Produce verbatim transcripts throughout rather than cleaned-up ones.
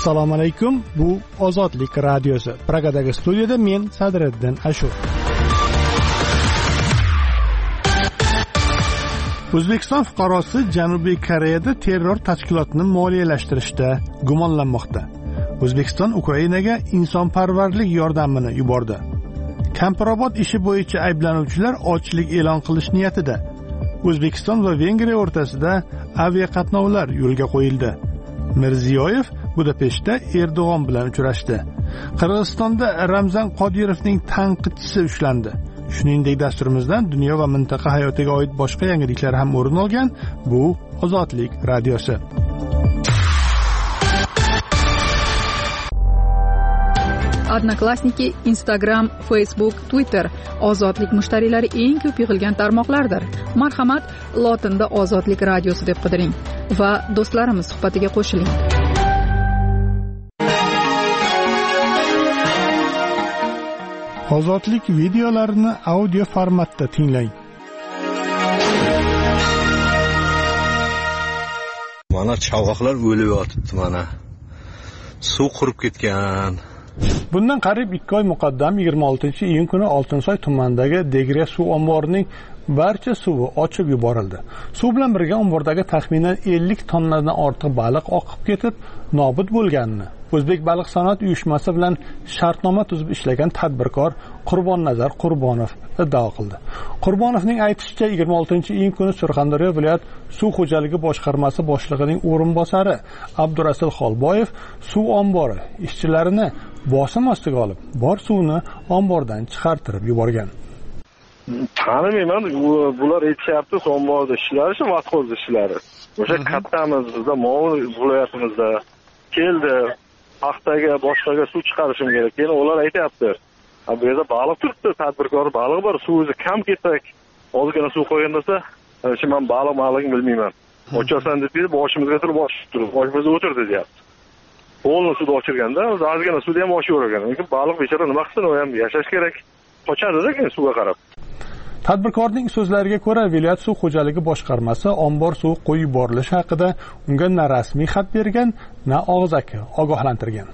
Assalomu alaykum. Bu Ozodlik radiosi. Pragadagi studiyada men Sadriddin Ashur. O'zbekiston fuqarosi Janubiy Koreyada terror tashkilotini moliyalashtirishda gumonlanmoqda. O'zbekiston Ukrainaga insonparvarlik yordamini yubordi. Kampirobod ishi bo'yicha ayblanuvchilar ochlik e'lon qilish niyatida. O'zbekiston va Vengriya o'rtasida aviaqatnovlar yo'lga qo'yildi. Mirziyoyev Budapeshtda Erdo'g'on bilan uchrashdi. Qirg'izistonda Ramzan Qodirovning tanqidchisi ushlandi. Shuningdek, dasturimizdan dunyo va mintaqa hayotiga oid boshqa yangiliklar ham o'rin olgan. Bu Ozodlik radiosi. Odnoklassniki, Instagram, Facebook, Twitter ozodlik mushtariylari eng ko'p yig'ilgan tarmoqlardir. Marhamat, lotinda Ozodlik radiosi deb qidiring va do'stlarimiz suhbatiga qo'shiling. Ozodlik videolarini audio formatda tinglang. Mana chavoqlar o'lib yotibdi mana. Suv qurib ketgan. Bundan qariyb ikki oy muqaddam yigirma oltinchi iyun kuni Oltinsoy tumanidagi Degre suv omborining barcha suvi ochib yuborildi. Suv bilan birga ombordagi taxminan ellik tonnadan ortiq baliq oqib ketib, nobud bo'lganini O'zbek baliq sanoat uyushmasi bilan shartnoma tuzib ishlagan tadbirkor Qurbonnazar Qurbonov iddao qildi. Qurbonovning aytishicha, yigirma oltinchi iyun kuni Surxondaryo viloyat suv xo'jaligi boshqarmasi boshlig'ining o'rinbosari Abdurasul Xolboyev suv ombori ishchilarini bosim ostiga olib, bor suvni ombordan chiqartirib yuborgan. Tanimayman, bular aytishyapti, omborda ishlari shu vaqtxo'z ishlari. O'sha kattamiz bizda Mo'g'ul viloyatimizda keldi, paxtaga, boshqaga suv chiqarishim kerak. Keyin ular aytayapti, bu yerda baliq turibdi, tadbirkor balig'i bor, suvi kam ketsak, ozgina suv qo'ygan desa, shu men baliq malig'ini bilmayman. Ochasan deb dedi, boshimizga turib boshib turib, boshimizga o'tirdi deyapti. Qo'lni suvda ochirganda, ozgina suvda ham oshavergan. Lekin baliq bechora nima qilsin, u ham yashash kerak. Qochadi keyin suvga qarab. Tadbirkorning so'zlariga ko'ra, viloyat suv xo'jaligi boshqarmasi ombor suv qo'yib yuborilishi haqida unga na rasmiy xat bergan, na og'zaki ogohlantirgan.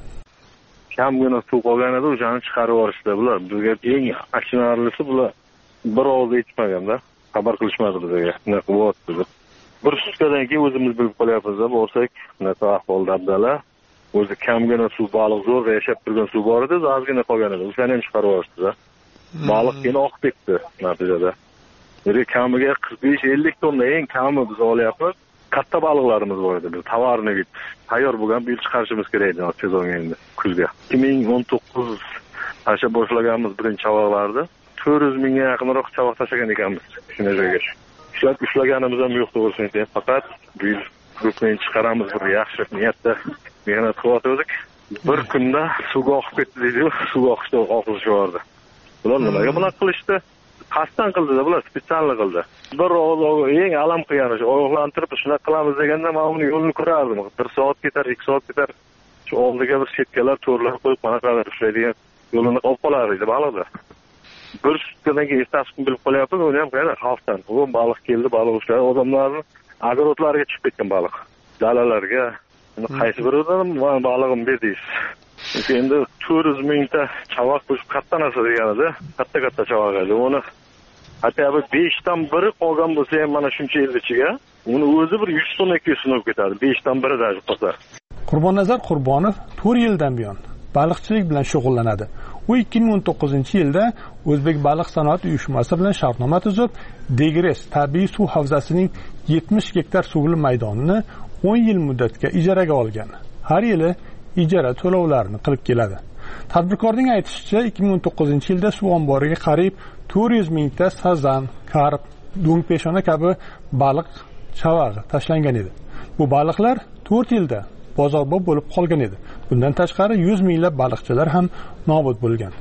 Kamgina suv qolgan edi, o'shani chiqarib yuborishdi bular. Bizga eng achinarlisi bular bir og'iz aytmaganda, xabar qilishmadi bizga. Nima qilyapti deb. Bir sutkadan keyin o'zimiz bilib qolyapmiz-da, borsak, bunaqa ahvolda abdala. O'zi kamgina suv baliq zo'rg'a yashab turgan suv bor edi, ozgina qolgan edi. O'shani ham chiqarib yuborishdi-da. Baliq keyin oqib ketdi natijada. Biri kamiga qirq besh ellik tonna eng kami biz olyapmiz. Katta baliqlarimiz bor edi. Biz tovarni bit tayyor bo'lgan bir yil chiqarishimiz kerak edi sezonga endi kuzga. ikki ming o'n to'qqiz tasha boshlaganmiz birinchi chavoqlarni. to'rt yuz mingga yaqinroq chavoq tashlagan ekanmiz shunday joyga. Ishlab ushlaganimiz ham yo'q to'g'risini. Faqat bu yil grupni chiqaramiz bir yaxshi niyatda mehnat qilyotgandik. Bir kunda suvga oqib ketdi deydi, suvga oqishda oqilish bordi. Bular nimaga bunaqa qilishdi? Qasddan qildi-da, bular spesialni qildi. Bir og'iz eng alam qilgan o'sha oyoqlantirib shunaqa qilamiz deganda men uni yo'lini ko'rardim. bir soat ketar, ikki soat ketar. Shu oldiga bir setkalar, to'rlar qo'yib qanaqadir ishlaydigan yo'lini olib qolar edi baliqda. Bir sutkadan keyin ertasi bilib qolyapmiz, uni ham qayda xalqdan. Bu baliq keldi, baliq ushladi, odamlarning agrotlariga chiqib ketgan baliq. Dalalarga qaysi biridan balig'im berdingiz? Endi to'rt yuz mingta chavoq qo'shib katta narsa deganida, katta-katta chavoq edi. Uni hatto besh dan biri qolgan bo'lsa ham mana shuncha yil ichiga, uni o'zi bir yuz tonna ikki yuz tonna ketadi. besh dan biri dajib qolsa. Qurbonnazar Qurbonov to'rt yildan buyon baliqchilik bilan shug'ullanadi. U ikki ming o'n to'qqizinchi yilda O'zbek baliq sanoat uyushmasi bilan shartnoma tuzib, Degres tabiiy suv havzasining yetmish gektar suvli maydonini o'n yil muddatga ijaraga olgan. Har yili ijara to'lovlarini qilib keladi. Tadbirkorning aytishicha, ikki ming o'n to'qqizinchi yilda suv omboriga qariyb to'rt yuz mingta sazan, karp, do'ngpeshona kabi baliq chavag'i tashlangan edi. Bu baliqlar to'rt yilda bozorbob bo'lib qolgan edi. Bundan tashqari yuz minglab baliqchilar ham nobud bo'lgan.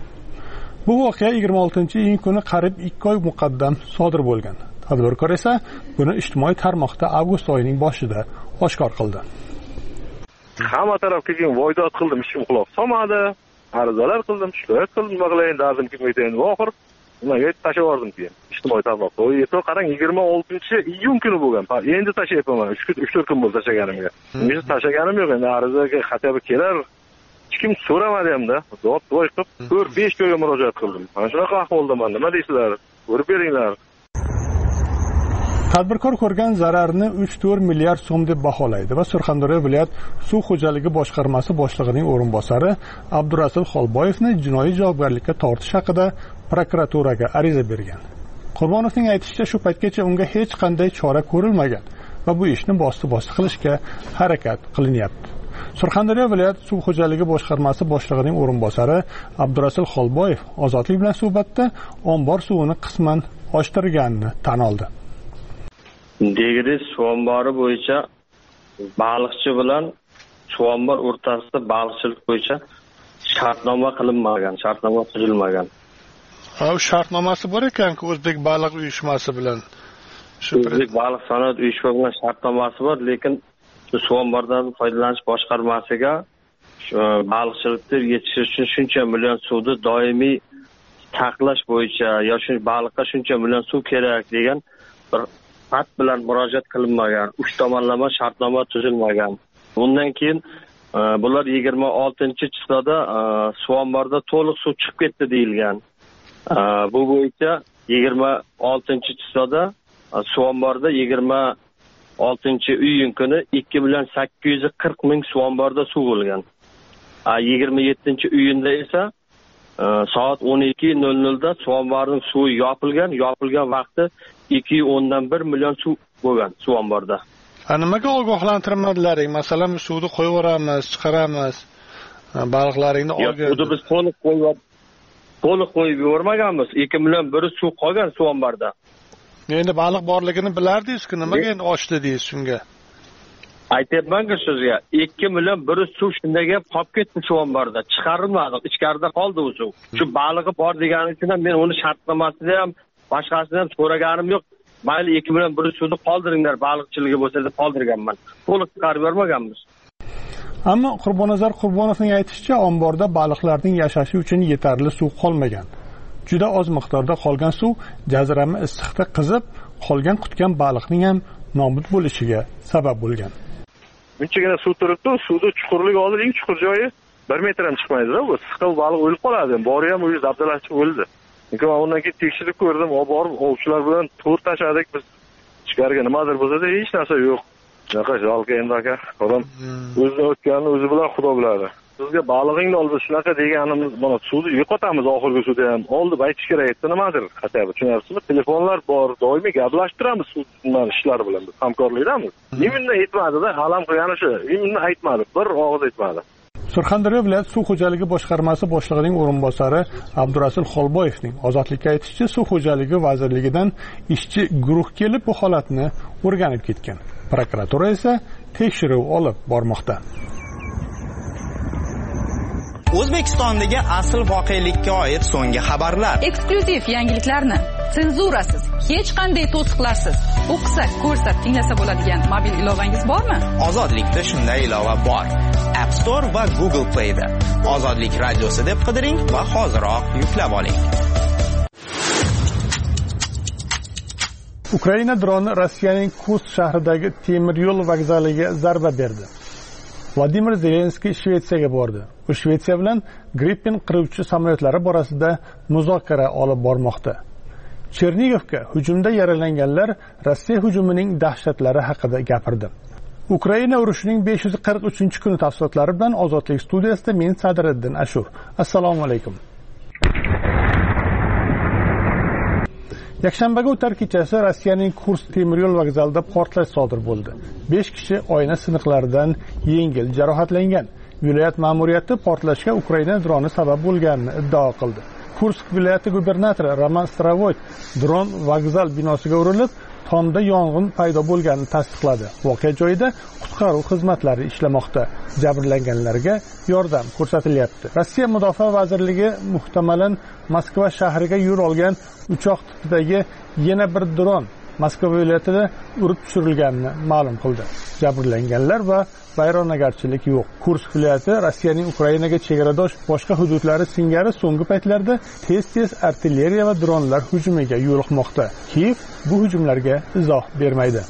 Bu voqea yigirma oltinchi iyun kuni qariyb ikki oy muqaddam sodir bo'lgan. Tadbirkor esa buni ijtimoiy tarmoqda avgust oyining boshida oshkor qildi. Hamma tarafga keyin voydod qildim, ishim quloq solmadi. Arizalar qildim, shikoyat qildim, nima qilayin, dardim kelmaydi endi. Oxir nimaga tashlab yubordim keyin ijtimoiy tarmoqqa. U yerda qarang yigirma oltinchi iyun kuni bo'lgan. Endi tashlayapman. uch to'rt kun bo'ldi tashlaganimga. Men tashlaganim yo'q, endi arizaga xatga kelar. Hech kim so'ramadi hamda. Javob voy qilib to'rt besh joyga murojaat qildim. Mana shunaqa ahvoldaman. Nima deysizlar? Ko'rib beringlar. Tadbirkor ko'rgan zararni uch to'rt milliard so'm deb baholaydi va Surxondaryo viloyat suv xo'jaligi boshqarmasi boshlig'ining o'rinbosari Abdurasul Xolboyevni jinoiy javobgarlikka tortish haqida prokuraturaga ariza bergan. Qurbonovning aytishicha, shu paytgacha unga hech qanday chora ko'rilmagan va bu ishni bosti-bosti qilishga harakat qilinyapti. Surxondaryo viloyat suv xo'jaligi boshqarmasi boshlig'ining o'rinbosari Abdurasul Xolboyev Ozodlik bilan suhbatda ombor suvini qisman oshtirganini tan oldi. Degriz suv ombori bo'yicha baliqchi bilan suv ombor o'rtasida baliqchilik bo'yicha shartnoma qilinmagan, shartnoma tuzilmagan. Ha, shartnomasi bor ekan-ku O'zbek baliq uyushmasi bilan. Shu O'zbek baliq sanoat uyushmasi bilan shartnomasi bor, lekin suv omboridan foydalanish boshqarmasiga baliqchilikni yetishish uchun shuncha million suvni doimiy saqlash bo'yicha yoki baliqqa shuncha million suv kerak degan bir xat bilan murojaat qilinmagan, uch tomonlama shartnoma tuzilmagan. Bundan keyin bular yigirma oltinchi chiqada suv omborida to'liq suv chiqib ketdi deyilgan. Bu bo'yicha yigirma oltinchi chiqada suv omborida yigirma oltinchi iyun kuni ikki million sakkiz yuz qirq ming suv omborida suv bo'lgan. yigirma yettinchi iyunda esa soat o'n ikki nol nolda suv omborining suvi yopilgan, yopilgan vaqti ikki yuz o'ndan bir million suv bo'lgan suv omborida. Ha, nimaga ogohlantirmadilaring? Masalan, suvni qo'yib yuboramiz, chiqaramiz. Baliqlaringni olgan. Buni biz to'liq qo'yib to'liq qo'yib yubormaganmiz. ikki million bir suv qolgan suv omborida. Endi baliq borligini bilardingiz-ku, nimaga endi ochdi deysiz shunga? Aytyapman-ku sizga, ikki million bir suv shundaga qolib ketdi suv omborida. Chiqarilmadi, ichkarida qoldi u suv. Shu balig'i bor degani uchun ham men uni shartnomasida ham boshqasini ham so'raganim yo'q. Mayli ikki million bir suvni qoldiringlar, baliqchiligi bo'lsa deb qoldirganman. To'liq chiqarib bermaganmiz. Ammo Qurbonazar Qurbonovning aytishicha, omborda baliqlarning yashashi uchun yetarli suv qolmagan. Juda oz miqdorda qolgan suv jazirama issiqda qizib, qolgan qutgan baliqning ham nobud bo'lishiga sabab bo'lgan. Bunchagina suv turibdi, suvni chuqurligi oldi, eng chuqur joyi bir metr ham chiqmaydi-da, bu siqil baliq o'lib qoladi. Bori ham o'zi dabdalashib o'ldi. Lekin undan keyin tekshirib ko'rdim, olib borib ovchilar bilan to'rt tashladik biz. Ichkariga nimadir bo'lsa-da hech narsa yo'q. Shunaqa jalqa endi aka, odam o'zini o'tganini o'zi bilan Xudo biladi. Sizga balig'ingni olib shunaqa deganimiz, mana suvni yo'qotamiz oxirgi suvda ham. Olib aytish kerak edi, nimadir? Xataba tushunasizmi? Telefonlar bor, doimiy gaplashib turamiz sud ishlar bilan, biz hamkorlikdamiz. Nimani aytmadi-da, alam qilgani shu. Nimani aytmadi, bir og'iz aytmadi. Surxondaryo viloyat suv xo'jaligi boshqarmasi boshlig'ining o'rinbosari Abdurasul Xolboyevning ozodlikka aytishicha, suv xo'jaligi vazirligidan ishchi guruh kelib bu holatni o'rganib ketgan. Prokuratura esa tekshiruv olib bormoqda. O'zbekistondagi asl voqelikka oid so'nggi xabarlar, eksklyuziv yangiliklarni senzurasiz, hech qanday to'siqlarsiz o'qisa, ko'rsa, tinglasa bo'ladigan mobil ilovangiz bormi? Ozodlikda shunday ilova bor. App Store va Google Play da Ozodlik radiosi deb qidiring va hoziroq yuklab oling. Ukraina droni Rossiyaning Kursk shahridagi temir yo'l vokzaliga zarba berdi. Vladimir Zelenskiy Shvetsiyaga bordi. U Shvetsiya bilan Gripen qiruvchi samolyotlari borasida muzokara olib bormoqda. Chernigovga hujumda yaralanganlar Rossiya hujumining dahshatlari haqida gapirdi. Ukraina urushining besh yuz qirq uchinchi kuni tafsilotlari bilan Ozodlik studiyasida men Sadriddin Ashur. Assalomu alaykum. Yakshanbaga o'tar kechasi Rossiyaning Kursk temir yo'l vokzalida portlash sodir bo'ldi. besh kishi oyna siniqlaridan yengil jarohatlangan. Viloyat ma'muriyati portlashga Ukraina droni sabab bo'lganini iddao qildi. Kursk viloyati gubernatori Roman Stravoy dron vokzal binosiga urilib, tomda yong'in paydo bo'lganini tasdiqladi. Voqea joyida qutqaruv xizmatlari ishlamoqda. Jabrlanganlarga yordam ko'rsatilyapti. Rossiya Mudofaa vazirligi muhtamalan Moskva shahriga yo'l olgan uchoq tipidagi yana bir dron Moskva viloyatida urib tushirilganini ma'lum qildi. Jabrlanganlar va vayronagarchilik yo'q. Kursk viloyati Rossiyaning Ukrainaga chegaradosh boshqa hududlari singari so'nggi paytlarda tez-tez artilleriya va dronlar hujumiga yo'liqmoqda. Kiyev bu hujumlarga izoh bermaydi.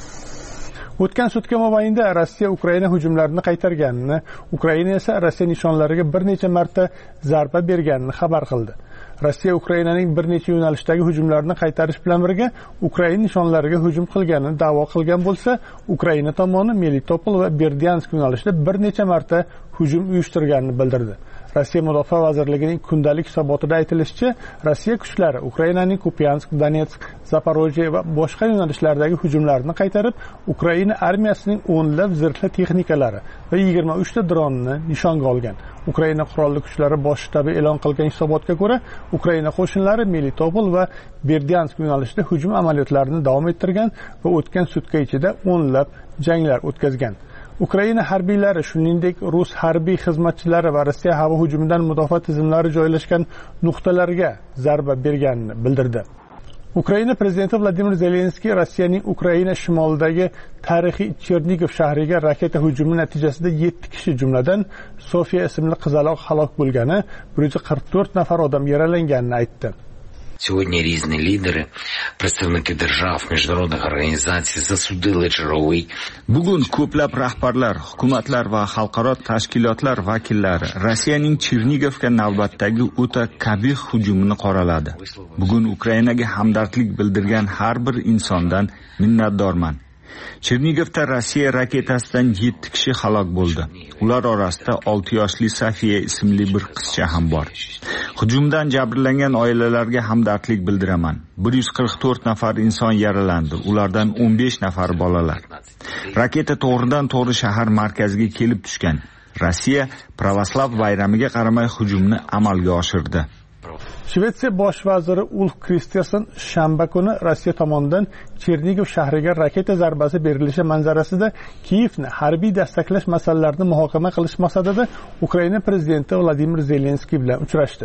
O'tgan sutka mobaynida Rossiya Ukraina hujumlarini qaytarganini, Ukraina esa Rossiya nishonlariga bir necha marta zarba berganini xabar qildi. Rossiya Ukrainaning bir necha yo'nalishdagi hujumlarni qaytarish bilan birga Ukraina nishonlariga hujum qilganini da'vo qilgan bo'lsa, Ukraina tomoni Melitopol va Berdyansk yo'nalishida bir necha marta hujum uyushtirganini bildirdi. Rossiya Mudofaa vazirligining kundalik hisobotida aytilishicha, Rossiya kuchlari Ukrainaning Kupyansk, Donetsk, Zaporojye va boshqa yo'nalishlardagi hujumlarni qaytarib, Ukraina armiyasining o'nlab zirhli texnikalari va yigirma uch ta dronini nishonga olgan. Ukraina qurolli kuchlari bosh shtabi e'lon qilgan hisobotga ko'ra, Ukraina qo'shinlari Melitopol va Berdyansk yo'nalishida hujum amaliyotlarini davom ettirgan va o'tgan sutka ichida o'nlab janglar o'tkazgan. Ukraina harbiylari, shuningdek, rus harbiy xizmatchilari va Rossiya havo hujumidan mudofaa tizimlari joylashgan nuqtalarga zarba berganini bildirdi. Ukraina prezidenti Vladimir Zelenskiy Rossiyaning Ukraina shimolidagi tarixiy Chernigov shahriga raketa hujumi natijasida yetti kishi, jumladan Sofiya ismli qizaloq halok bo'lgani, bir yuz qirq to'rt nafar odam yaralanganini aytdi. Сьогодні різні лідери, представники держав, міжнародних організацій засудили черговий. Bugun ko'plab rahbarlar, hukumatlar va xalqaro tashkilotlar vakillari Rossiyaning Chernigovga navbatdagi o'ta qabih hujumini qoraladi. Bugun Ukrainaga hamdardlik bildirgan har bir insondan minnatdorman. Chernigovda Rossiya raketasidan yetti kishi halok bo'ldi. Ular orasida olti yoshli Sofiya ismli bir qizcha ham bor. Hujumdan jabrlangan oilalarga hamdardlik bildiraman. bir yuz qirq to'rt nafar inson yaralandi. Ulardan o'n besh nafar bolalar. Raketa to'g'ridan-to'g'ri shahar markaziga kelib tushgan. Rossiya pravoslav bayramiga qaramay hujumni amalga oshirdi. Shvetsiya bosh vaziri Ulf Kristersson shanba kuni Rossiya tomonidan Chernigov shahriga raketa zarbasi berilishi manzarasida Kiyevni harbiy dastaklash masalalarini muhokama qilish maqsadida Ukraina prezidenti Vladimir Zelenskiy bilan uchrashdi.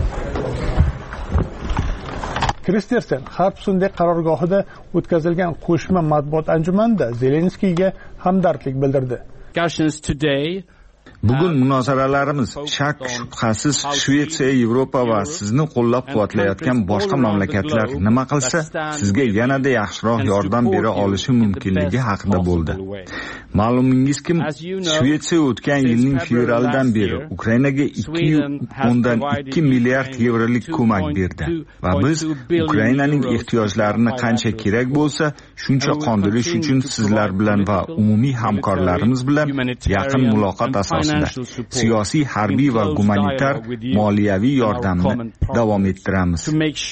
Kristersson Xarpsundek qarorgohida o'tkazilgan qo'shma matbuot anjumanida Zelenskiyga hamdardlik bildirdi. Bugun munozaralarimiz shak shubhasiz Shvetsiya, Yevropa va sizni qo'llab-quvvatlayotgan boshqa mamlakatlar nima qilsa, sizga yanada yaxshiroq yordam bera olishi mumkinligi haqida bo'ldi. Ma'lumingizki, Shvetsiya o'tgan yilning fevralidan beri Ukrainaga ikki o'ndan ikki milliard yevrolik ko'mak berdi va biz Ukrainaning ehtiyojlarini qancha kerak bo'lsa, shuncha qondirish uchun sizlar bilan va umumiy hamkorlarimiz bilan yaqin muloqot asosida siyosiy, harbiy va gumanitar moliyaviy yordamni davom ettiramiz.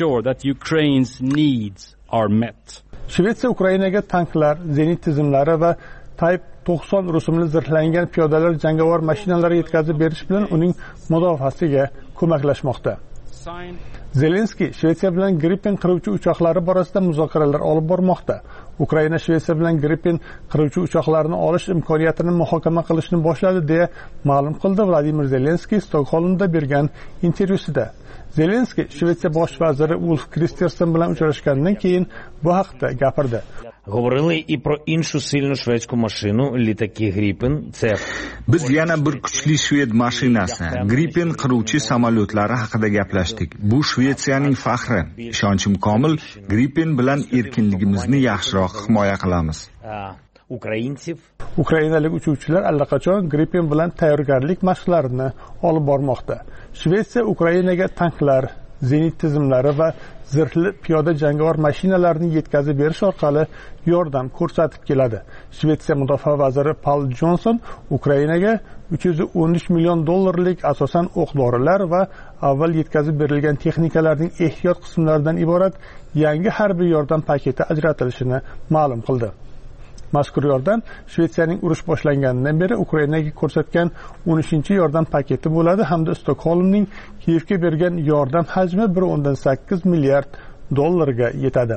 Shvetsiya Ukrainaga tanklar, zenit tizimlari va Type to'qson rusumli zirhlangan piyodalar jangovar mashinalari yetkazib berish bilan uning mudofaasiga ko'maklashmoqda. Zelenskiy Shvetsiya bilan Gripen qiruvchi uchoqlari borasida muzokaralar olib bormoqda. Ukraina Shvetsiya bilan Gripen qiruvchi uchoqlarini olish imkoniyatini muhokama qilishni boshladi deya ma'lum qildi Vladimir Zelenskiy Stokgolmda bergan intervyusida. Zelenskiy Shvetsiya bosh vaziri Ulf Kristersson bilan uchrashgandan keyin bu haqda gapirdi. Говорили і про іншу сильну шведську машину, літаки Gripen. Це Biz yana bir kuchli shved mashinasi, Gripen qiruvchi samolyotlari haqida gaplashdik. Bu Shvetsiyaning faxri. Ishonchim komil, Gripen bilan erkinligimizni yaxshiroq himoya qilamiz. Ukraincev. Ukrainalik uchuvchilar allaqachon Gripen bilan tayyorgarlik mashqlarini olib bormoqda. Shvetsiya Ukrainaga tanklar, zenit tizimlari va zirhli piyoda jangovar mashinalarni yetkazib berish orqali yordam ko'rsatib keladi. Shvetsiya mudofaa vaziri Paul Johnson Ukrainaga uch yuz o'n uch million dollarlik asosan o'q-dorilar va avval yetkazib berilgan texnikalarning ehtiyot qismlaridan iborat yangi harbiy yordam paketi ajratilishini ma'lum qildi. Mazkur yordam Shvetsiyaning urush boshlanganidan beri Ukrainaga ko'rsatgan o'n uchinchi yordam paketi bo'ladi hamda Stokgolmning Kiyevga bergan yordam hajmi bir o'ndan sakkiz milliard dollarga yetadi.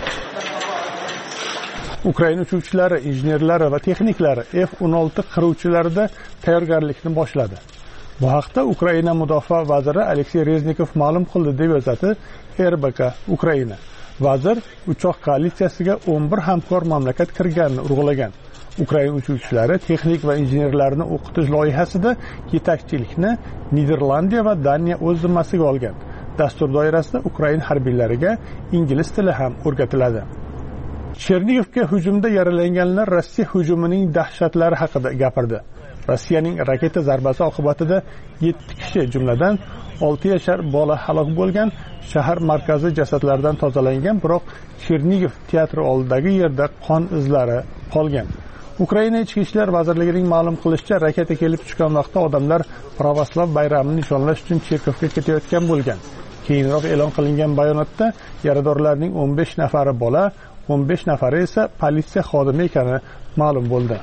Ukraina uchuvchilari, injenerlari va texniklari F o'n olti qiruvchilarida tayyorgarlikni boshladi. Bu haqda Ukraina mudofaa vaziri Aleksey Reznikov ma'lum qildi deb yozadi R B K Ukraina. Vazir uchoq koalitsiyasiga o'n bir hamkor mamlakat kirganini urg'ulagan. Ukraina uchuvchilari texnik va injenerlarni o'qitish loyihasida yetakchilikni Niderlandiya va Daniya o'z zimmasiga olgan. Dastur doirasida Ukraina harbiylariga ingliz tili ham o'rgatiladi. Chernigivga hujumda yaralanganlar Rossiya hujumining dahshatlari haqida gapirdi. Rossiyaning raketa zarbasi oqibatida yetti kishi, jumladan olti yashar bola halok bo'lgan. Shahar markazi jasadlardan tozalangan, biroq Chernigiv teatri oldidagi yerda qon izlari qolgan. Ukraina Ichki ishlar vazirligining ma'lum qilishicha, raketa kelib tushgan vaqtda odamlar Pravoslav bayramini nishonlash uchun cherkovga ketayotgan bo'lgan. Keyinroq e'lon qilingan bayonotda yaradorlarning o'n besh nafari bola, o'n besh nafari esa politsiya xodimi ekani ma'lum bo'ldi.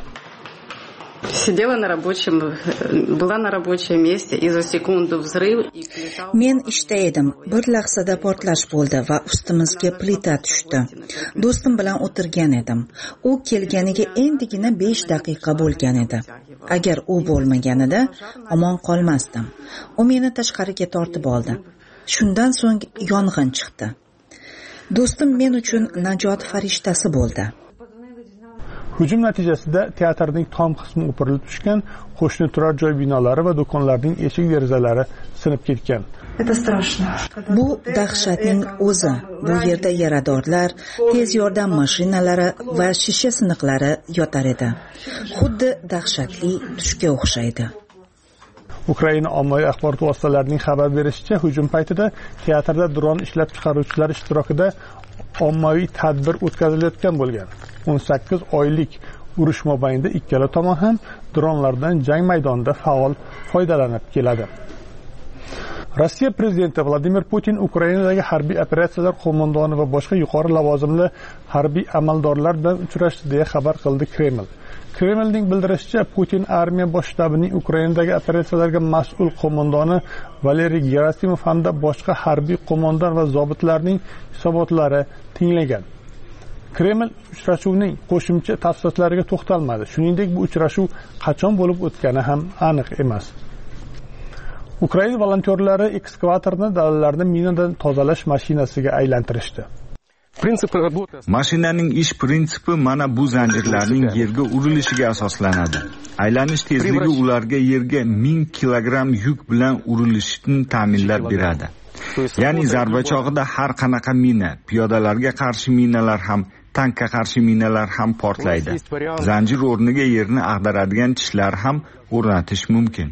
Сидела на рабочем, была на рабочем месте, и за секунду взрыв. Men ishda edim. Bir lahzada portlash bo'ldi va ustimizga plita tushdi. Do'stim bilan o'tirgan edim. U kelganiga endigina besh daqiqa bo'lgan edi. Agar u bo'lmaganida omon qolmasdim. U meni tashqariga tortib oldi. Shundan so'ng yong'in chiqdi. Do'stim men uchun najot farishtasi bo'ldi. Hujum natijasida teatrning tom qismi o'pirilib tushgan, qo'shni turar joy binolari va do'konlarning eshik derazalari sinib ketgan. Bu dahshatning o'zi. Bu yerda yaradorlar, tez yordam mashinalari va shisha siniqlari yotar edi. Xuddi dahshatli tushga o'xshaydi. Ukraina ommaviy axborot vositalarining xabar berishicha, hujum paytida teatrda dron ishlab chiqaruvchilar ishtirokida ommaviy tadbir o'tkazilayotgan bo'lgan. o'n sakkiz oylik urush mobaynida ikkala tomon ham dronlardan jang maydonida faol foydalanib keladi. Rossiya prezidenti Vladimir Putin Ukrainadagi harbiy operatsiyalar qo'mondoni va boshqa yuqori lavozimli harbiy amaldorlar bilan uchrashdi deya xabar qildi Kreml. Kremlning bildirishicha, Putin armiya bosh shtabining Ukrainadagi operatsiyalarga mas'ul qo'mondoni Valeriy Gerasimov hamda boshqa harbiy qo'mondon va zobitlarning hisobotlari tinglagan. Kreml uchrashuvning qo'shimcha tafsilotlariga to'xtalmadi. Shuningdek, bu uchrashuv qachon bo'lib o'tgani ham aniq emas. Ukraina volontyorlari ekskavatorni dalalarni minadan tozalash mashinasiga aylantirishdi. Mashinaning ish prinsipi mana bu zanjirlarning yerga urilishiga asoslanadi. Aylanish tezligi ularga yerga ming kilogramm yuk bilan urilishini ta'minlab beradi. Ya'ni zarba chog'ida har qanaqa mina, piyodalarga qarshi minalar ham, tankka qarshi minalar ham portlaydi. Zanjir o'rniga yerni ag'daradigan tishlar ham o'rnatish mumkin.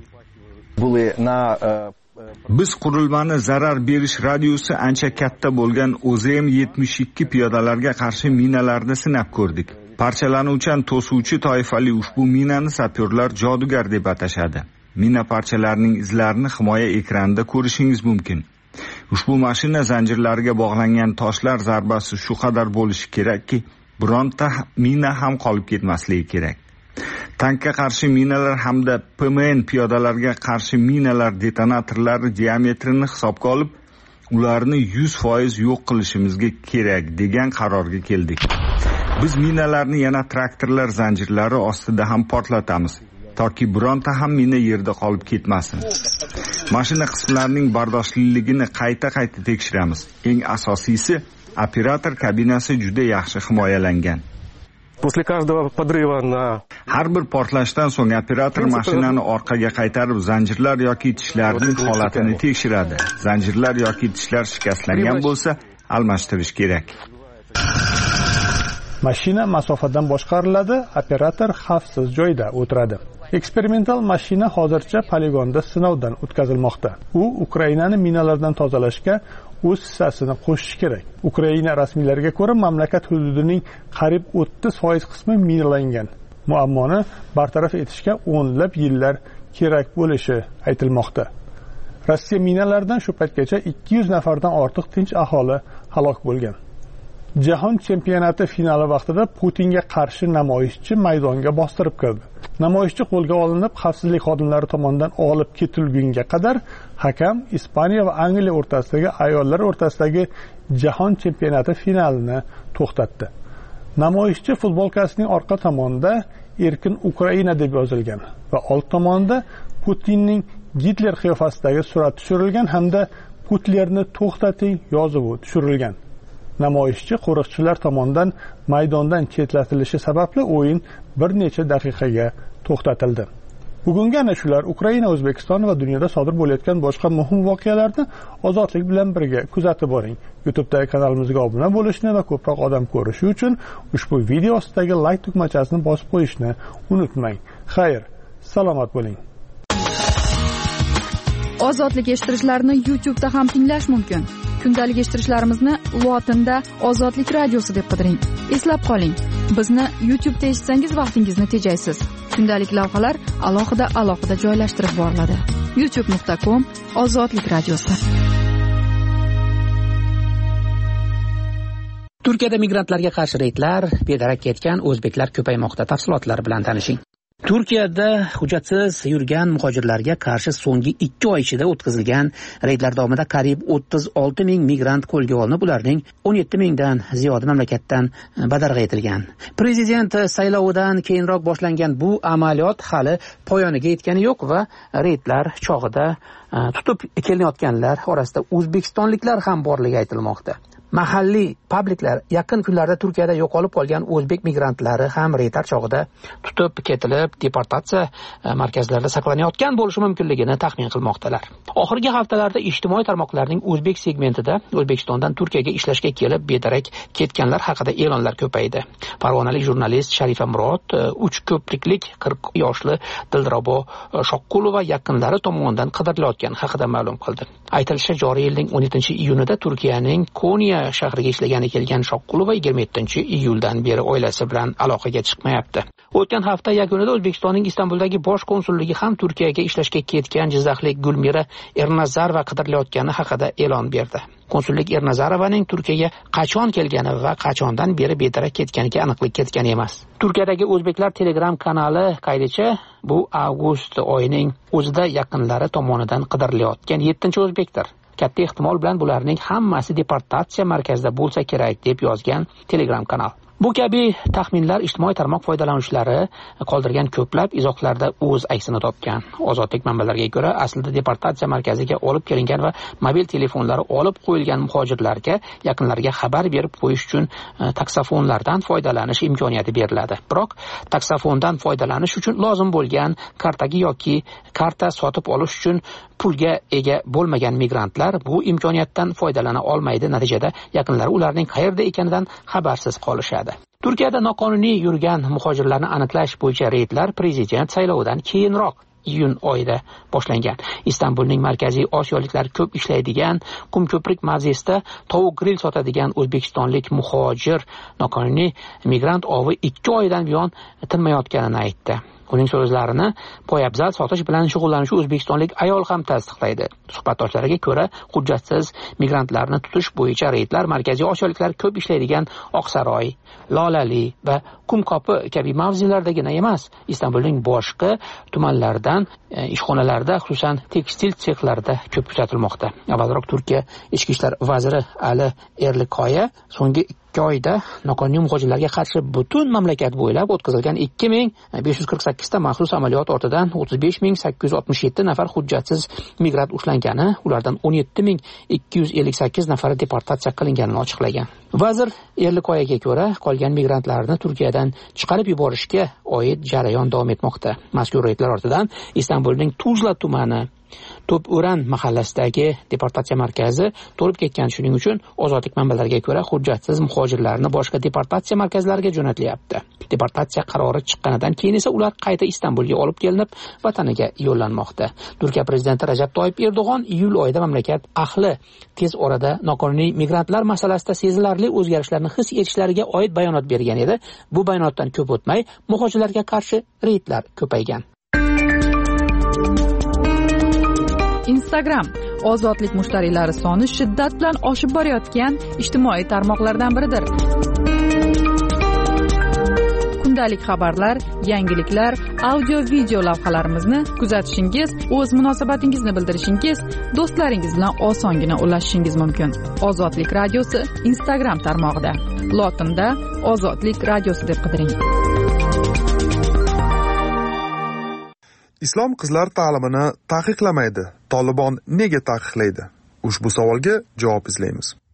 Biz qurilmani zarar berish radiusi ancha katta bo'lgan O Z M yetmish ikki piyodalarga qarshi minalarni sinab ko'rdik. Parchalanuvchan to'suvchi toifali ushbu minani sapyorlar jodugar deb atashadi. Mina parchalarining izlarini himoya ekranida ko'rishingiz mumkin. Ushbu mashina zanjirlariga bog'langan toshlar zarbasi shu qadar bo'lishi kerakki, bironta mina ham qolib ketmasligi kerak. Tankka qarshi minalar hamda P M N piyodalarga qarshi minalar detonatorlari diametrini hisobga olib, ularni yuz foiz yo'q qilishimizga kerak degan qarorga keldik. Biz minalarni yana traktorlar zanjirlari ostida ham portlatamiz, toki bironta ham mina yerda qolib ketmasin. Mashina qismlarining bardoshliligini qayta-qayta tekshiramiz. Eng asosiysi, operator kabinasi juda yaxshi himoyalangan. Har bir portlashdan so'ng operator mashinani orqaga qaytarib, zanjirlar yoki tishlarning holatini tekshiradi. Zanjirlar yoki tishlar shikastlangan bo'lsa, almashtirish kerak. Mashina masofadan boshqariladi, operator xavfsiz joyda o'tiradi. Eksperimental mashina hozircha poligonda sinovdan o'tkazilmoqda. U Ukrainani minalardan tozalashga o'z hissasini qo'shishi kerak. Ukraina rasmiylariga ko'ra, mamlakat hududining qariyb o'ttiz foiz qismi minalangan. Muammoni bartaraf etishga o'nlab yillar kerak bo'lishi aytilmoqda. Rossiya minalardan shu paytgacha ikki yuz nafardan ortiq tinch aholi halok bo'lgan. Jahon chempionati finali vaqtida Putinga qarshi namoyishchi maydonga bostirib kirdi. Namoyishchi qo'lga olinib, xavfsizlik xodimlari tomonidan olib ketilgunga qadar hakam Ispaniya va Angliya o'rtasidagi ayollar o'rtasidagi jahon chempionati finalini to'xtatdi. Namoyishchi futbolkasining orqa tomonida erkin Ukraina deb yozilgan va old tomonida Putinning Gitler qiyofasidagi surat tushirilgan hamda Putlerni to'xtating yozuvi tushirilgan. Namoyishchi qo'riqchilar tomonidan maydondan chetlatilishi sababli o'yin bir necha daqiqaga to'xtatildi. Bugungi ana shular Ukraina, O'zbekiston va dunyoda sodir bo'layotgan boshqa muhim voqealarni ozodlik bilan birga kuzatib boring. YouTube'dagi kanalimizga obuna bo'lishni va ko'proq odam ko'rishi uchun ushbu video ostidagi like tugmachasini bosib qo'yishni unutmang. Xayr, salomat bo'ling. Ozodlik eshittirishlarni YouTube'da ham tinglash mumkin. Kundalik eshittirishlarimizni lotinda Ozodlik radiosi deb qidiring. Eslab qoling, bizni YouTube'da eshitsangiz vaqtingizni tejaysiz. Kundalik lavhalar alohida alohida joylashtirib boriladi. youtube nuqta com Ozodlik radiosi. Turkiyada migrantlarga qarshi reydlar, bedarak ketgan o'zbeklar ko'paymoqda. Tafsilotlar bilan tanishing. Turkiyada hujjatsiz yurgan muhojirlarga qarshi so'nggi ikki oy ichida o'tkazilgan reydlar davomida qariyb o'ttiz olti ming migrant qo'lga olinib, ularning o'n yetti mingdan ziyodi mamlakatdan badarg'a etilgan. Prezident saylovidan keyinroq boshlangan bu amaliyot hali poyoniga yetgani yo'q va reydlar chog'ida tutib kelinayotganlar orasida o'zbekistonliklar ham borligi aytilmoqda. Mahalliy publiklar yaqin kunlarda Turkiyada yo'qolib qolgan o'zbek migrantlari ham reydlar chog'ida tutib ketilib, deportatsiya markazlarida saqlanayotgan bo'lishi mumkinligini taxmin qilmoqdalar. Oxirgi haftalarda ijtimoiy tarmoqlarning o'zbek segmentida O'zbekistondan Turkiyaga ishlashga kelib bedarak ketganlar haqida e'lonlar ko'paydi. Farg'onalik jurnalist Sharifa Murod uch ko'priklik qirq yoshli Dilrabo Shoqqulova yaqinlari tomonidan qidirilayotgani haqida ma'lum qildi. Aytilishicha, joriy yilning o'n yettinchi iyunida Turkiyaning Konya shahriga ishlagani kelgan Shoqqulova yigirma yettinchi iyuldan beri oilasi bilan aloqaga chiqmayapti. O'tgan hafta yakunida O'zbekistonning Istanbuldagi bosh konsulligi ham Turkiyaga ishlashga ketgan jizzaxlik Gulmira Ernazarova qidirilayotgani haqida e'lon berdi. Konsullik Ernazarovaning Turkiyaga qachon kelgani va qachondan beri bedarak ketganiga aniqlik kiritgan emas. Turkiyadagi o'zbeklar Telegram kanali qaydicha bu avgust oyining o'zida yaqinlari tomonidan qidirilayotgan yettinchi o'zbekdir. Katta ehtimol bilan bularning hammasi deportatsiya markazida bo'lsa kerak deb yozgan Telegram kanal. Bu kabi taxminlar ijtimoiy tarmoq foydalanuvchilari qoldirgan ko'plab izohlarda o'z aksini topgan. Ozodlik manbalariga ko'ra, aslida deportatsiya markaziga olib kelingan va mobil telefonlari olib qo'yilgan muhojirlarga yaqinlariga xabar berib qo'yish uchun taksofonlardan foydalanish imkoniyati beriladi. Biroq taksofondan foydalanish uchun lozim bo'lgan kartaga yoki karta sotib olish uchun pulga ega bo'lmagan migrantlar bu imkoniyatdan foydalana olmaydi. Natijada yaqinlari ularning qayerda ekanidan xabarsiz qolishadi. Turkiyada noqonuniy yurgan muhojirlarni aniqlash bo'yicha reydlar prezident saylovidan keyinroq iyun oyida boshlangan. Istanbulning markaziy osiyoliklar ko'p ishlaydigan Qumko'prik mavzesida tovuq grill sotadigan o'zbekistonlik muhojir noqonuniy migrant ovi ikki oydan buyon tinmayotganini aytdi. Uning so'zlarini poyabzal sotish bilan shug'ullanuvchi o'zbekistonlik ayol ham tasdiqlaydi. Suhbatdoshlariga ko'ra, hujjatsiz migrantlarni tutish bo'yicha reydlar markaziy osiyoliklar ko'p ishlaydigan Oqsaroy, Lolali va Qumko'pi kabi mavzelardagina emas, Istanbulning boshqa tumanlaridan ishxonalarda, xususan tekstil sexlarida ko'p kuzatilmoqda. Avvalroq Turkiya ichki ishlar vaziri Ali Erlikoya so'nggi ikki oyda noqonuniy muhojirlarga qarshi butun mamlakat bo'ylab o'tkazilgan ikki ming besh yuz qirq sakkiz ta maxsus amaliyot ortidan o'ttiz besh ming sakkiz yuz oltmish yetti nafar hujjatsiz migrant ushlangani, ulardan o'n yetti ming ikki yuz ellik sakkiz nafari deportatsiya qilinganini ochiqlagan. Vazir Erlikoyaga ko'ra, qolgan migrantlarni Turkiyadan chiqarib yuborishga oid jarayon davom etmoqda. Mazkur reydlar ortidan Istanbulning Tuzla tumani To'p'o'ran mahallasidagi deportatsiya markazi to'lib ketgan. Shuning uchun ozodlik manbalariga ko'ra, hujjatsiz muhojirlarni boshqa deportatsiya markazlariga jo'natilyapti. Deportatsiya qarori chiqqanidan keyin esa ular qayta Istanbulga olib kelinib, vataniga yo'llanmoqda. Turkiya prezidenti Rajab Toyyib Erdo'g'on iyul oyida mamlakat ahli tez orada noqonuniy migrantlar masalasida sezilarli o'zgarishlarni his etishlariga oid bayonot bergan edi. Bu bayonotdan ko'p o'tmay muhojirlarga qarshi reydlar ko'paygan. Instagram ozodlik mushtariylari soni shiddat bilan oshib borayotgan ijtimoiy tarmoqlardan biridir. Kundalik xabarlar, yangiliklar, audio-video lavhalarimizni kuzatishingiz, o'z munosabatingizni bildirishingiz, do'stlaringiz bilan osongina ulashishingiz mumkin. Ozodlik radiosi Instagram tarmog'ida. Lotinda Ozodlik radiosi deb qidiring. Islom qizlar ta'limini taqiqlamaydi. Tolibon nega taqiqlaydi? Ushbu savolga javob izlaymiz.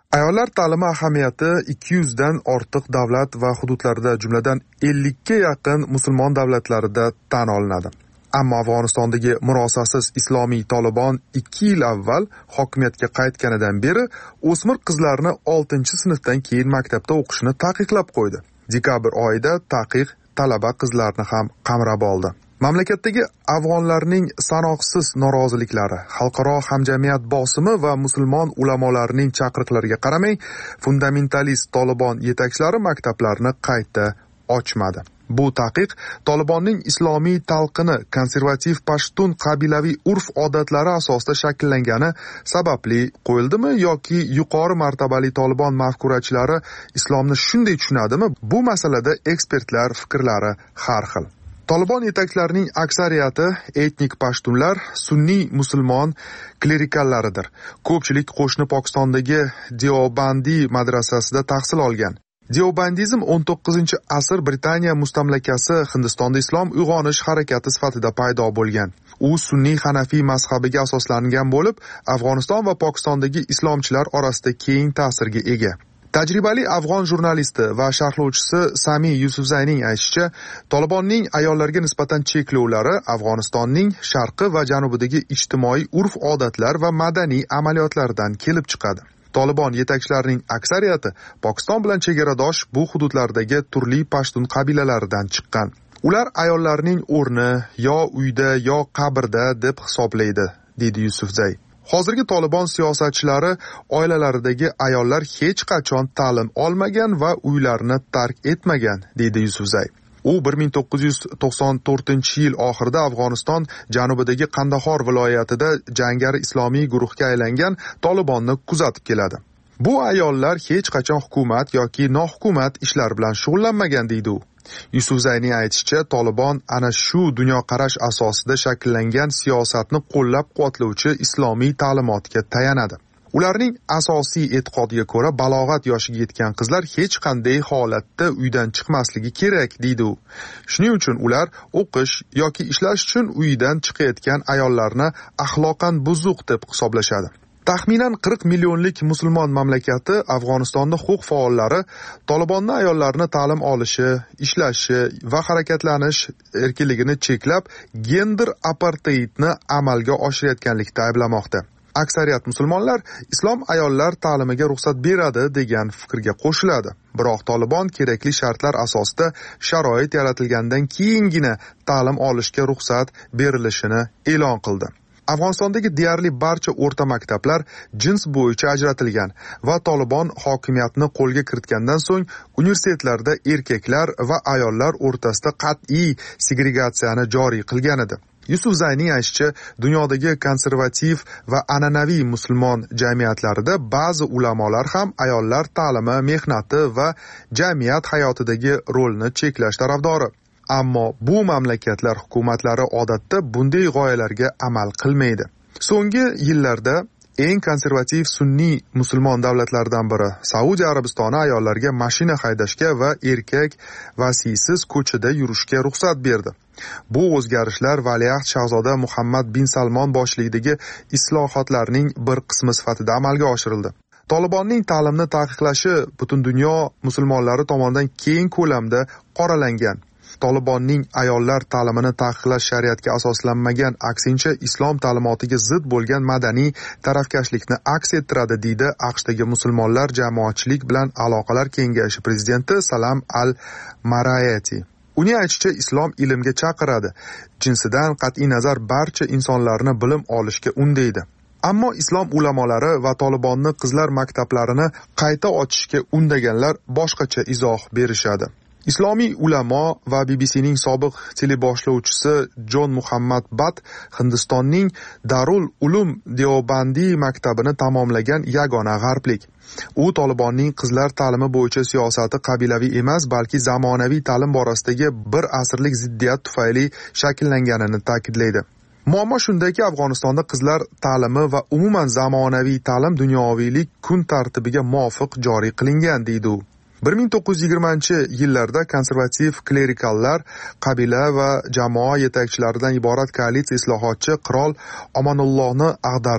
Ayollar ta'limi ahamiyati ikki yuz dan ortiq davlat va hududlarda, jumladan ellikka yaqin musulmon davlatlarida tan olinadi. Ammo Afg'onistondagi murosasiz islomiy Tolibon ikki yil avval hokimiyatga qaytganidan beri o'smir qizlarni oltinchi sinfdan keyin maktabda o'qishni taqiqlab qo'ydi. Dekabr oyida taqiq talaba qizlarni ham qamrab oldi. Mamlakatdagi afg'onlarning sanoqsiz noroziliklari, xalqaro hamjamiyat bosimi va musulmon ulamolarining chaqiriqlariga qaramay, fundamentalist Tolibon yetakchilari maktablarni qayta ochmadi. Bu taqiq Tolibonning islomiy talqini, konservativ pashtun qabilaviy urf-odatlari asosida shakllangani sababli qo'yildimi yoki yuqori martabali Tolibon mafkurachilari islomni shunday tushunadimi? Bu masalada ekspertlar fikrlari har xil. Tolibon yetakchilarining aksariyati etnik pashtunlar, sunniy musulmon klerikallaridir. Ko'pchilik qo'shni Pokistondagi Deobandi madrasasida tahsil olgan. Deobandizm o'n to'qqizinchi asr Britaniya mustamlakasi Hindistonda islom uyg'onish harakati sifatida paydo bo'lgan. U sunniy hanafiy mazhabiga asoslangan bo'lib, Afg'oniston va Pokistondagi islomchilar orasida keng ta'sirga ega. Tajribali afg'on jurnalisti va sharhlovchisi Sami Yusufzayning aytishicha, Tolibonning ayollarga nisbatan cheklovlari Afg'onistonning sharqi va janubidagi ijtimoiy urf-odatlar va madaniy amaliyotlardan kelib chiqadi. Tolibon yetakchilarining aksariyati Pokiston bilan chegaradosh bu hududlardagi turli pashtun qabilalaridan chiqqan. Ular ayollarning o'rni yo uyda yo qabrda deb hisoblaydi, dedi Yusufzay. Hozirgi Tolibon siyosatchilari oilalaridagi ayollar hech qachon ta'lim olmagan va uylarini tark etmagan, dedi Yusufzay. U bir ming to'qqiz yuz to'qson to'rtinchi yil oxirida Afg'oniston janubidagi Qandahor viloyatida jangari islomiy guruhga aylangan Tolibonni kuzatib keladi. Bu ayollar hech qachon hukumat yoki nohukumat ishlar bilan shug'ullanmagan, deydi u. Yusufzayning aytishicha, Tolibon ana shu dunyoqarash asosida shakllangan siyosatni qo'llab-quvvatlovchi islomiy ta'limotga tayanadi. Ularning asosiy e'tiqodiga ko'ra, balog'at yoshiga yetgan qizlar hech qanday holatda uydan chiqmasligi kerak, deydi u. Shuning uchun ular o'qish yoki ishlash uchun uydan chiqayotgan ayollarni axloqan buzuq deb hisoblashadi. Taxminan qirq millionlik musulmon mamlakati Afg'onistonda huquq faollari Tolibonni ayollarni ta'lim olishi, ishlashi va harakatlanish erkinligini cheklab, gender apartheidni amalga oshirayotganlikda ayblamoqda. Aksariyat musulmonlar islom ayollar ta'limiga ruxsat beradi degan fikrga qo'shiladi. Biroq Tolibon kerakli shartlar asosida sharoit yaratilgandan keyingina ta'lim olishga ruxsat berilishini e'lon qildi. Afg'onistondagi deyarli barcha o'rta maktablar jins bo'yicha ajratilgan va Tolibon hokimiyatni qo'lga kiritgandan so'ng universitetlarda erkaklar va ayollar o'rtasida qat'iy segregatsiyani joriy qilgan edi. Yusufzayning aytishicha, dunyodagi konservativ va an'anaviy musulmon jamiyatlarida ba'zi ulamolar ham ayollar ta'limi, mehnati va jamiyat hayotidagi rolni cheklash tarafdori. Ammo bu mamlakatlar hukumatlari odatda bunday g'oyalarga amal qilmaydi. So'nggi yillarda eng konservativ sunniy musulmon davlatlardan biri Saudiya Arabistoni ayollarga mashina haydashga va erkak vasiysiz ko'chada yurishga ruxsat berdi. Bu o'zgarishlar valiahd shahzoda Muhammad bin Salmon boshchiligidagi islohotlarning bir qismi sifatida amalga oshirildi. Tolibonning ta'limni taqiqlashi butun dunyo musulmonlari tomonidan keng ko'lamda qoralangan. Tolibonning ayollar ta'limini taqiqlash shariatga asoslanmagan, aksincha islom ta'limotiga zid bo'lgan madaniy tarafkashlikni aks ettiradi, deydi AQShdagi musulmonlar jamoatchilik bilan aloqalar kengashi prezidenti Salam al-Marayati. Uning aytishicha, islom ilmga chaqiradi, jinsidan qat'iy nazar barcha insonlarni bilim olishga undaydi. Ammo islom ulamolari va Tolibonni qizlar maktablarini qayta ochishga undaganlar boshqacha izoh berishadi. Islomiy ulamo va B B C'ning sobiq teleboshlovchisi John Muhammad Bat Hindistonning Darul Ulum Deobandi maktabini tamomlagan yagona g'arblik. U Tolibonning qizlar ta'limi bo'yicha siyosati qabilaviy emas, balki zamonaviy ta'lim borasidagi bir asrlik ziddiyat tufayli shakllanganini ta'kidlaydi. Muammo shundaki, Afg'onistonda qizlar ta'limi va umuman zamonaviy ta'lim dunyoviylik kun tartibiga muvofiq joriy qilingan, deydi u. bir ming to'qqiz yuz yigirmanchi yillarda konservativ klerikallar, qabila va jamoa yetakchilaridan iborat koalitsiya islohotchi qirol Omonullohni ag'dardi.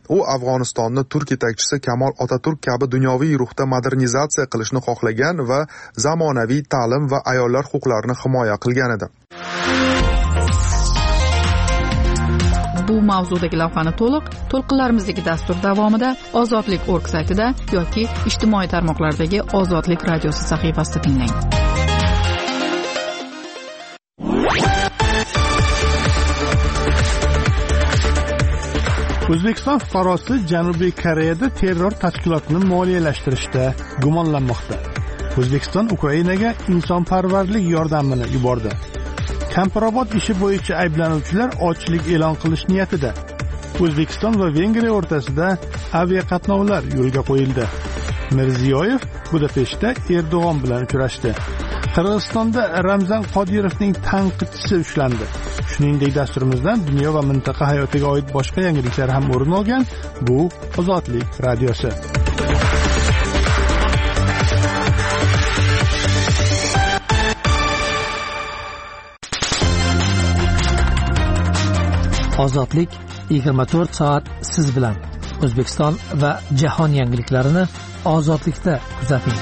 U Afg'onistonni turk yetakchisi Kamol Otaturk kabi dunyoviy ruhda modernizatsiya qilishni xohlagan va zamonaviy ta'lim va ayollar huquqlarini himoya qilgan edi. Bu mavzudagi lavhani to'liq to'lqinlarimizdagi dastur davomida Ozodlik nokta org saytida yoki ijtimoiy tarmoqlardagi Ozodlik radiosi sahifasida tinglang. O'zbekiston fuqarosi Janubiy Koreyada terror tashkilotini moliyalashtirishda gumonlanmoqda. O'zbekiston Ukrainaga insonparvarlik yordamini yubordi. Kampirobod ishi bo'yicha ayblanuvchilar ochlik e'lon qilish niyatida. O'zbekiston va Vengriya o'rtasida aviaqatnovlar yo'lga qo'yildi. Mirziyoyev Budapeshtda Erdo'g'on bilan uchrashdi. Qirg'izistonda Ramzan Qodirovning tanqidchisi ushlandi. Shuningdek, dasturimizdan dunyo va mintaqa hayotiga oid boshqa yangiliklar ham o'rin olgan. Bu Ozodlik radiosi. Ozodlik yigirma to'rt soat siz bilan. O'zbekiston va jahon yangiliklarini Ozodlikda kuzating.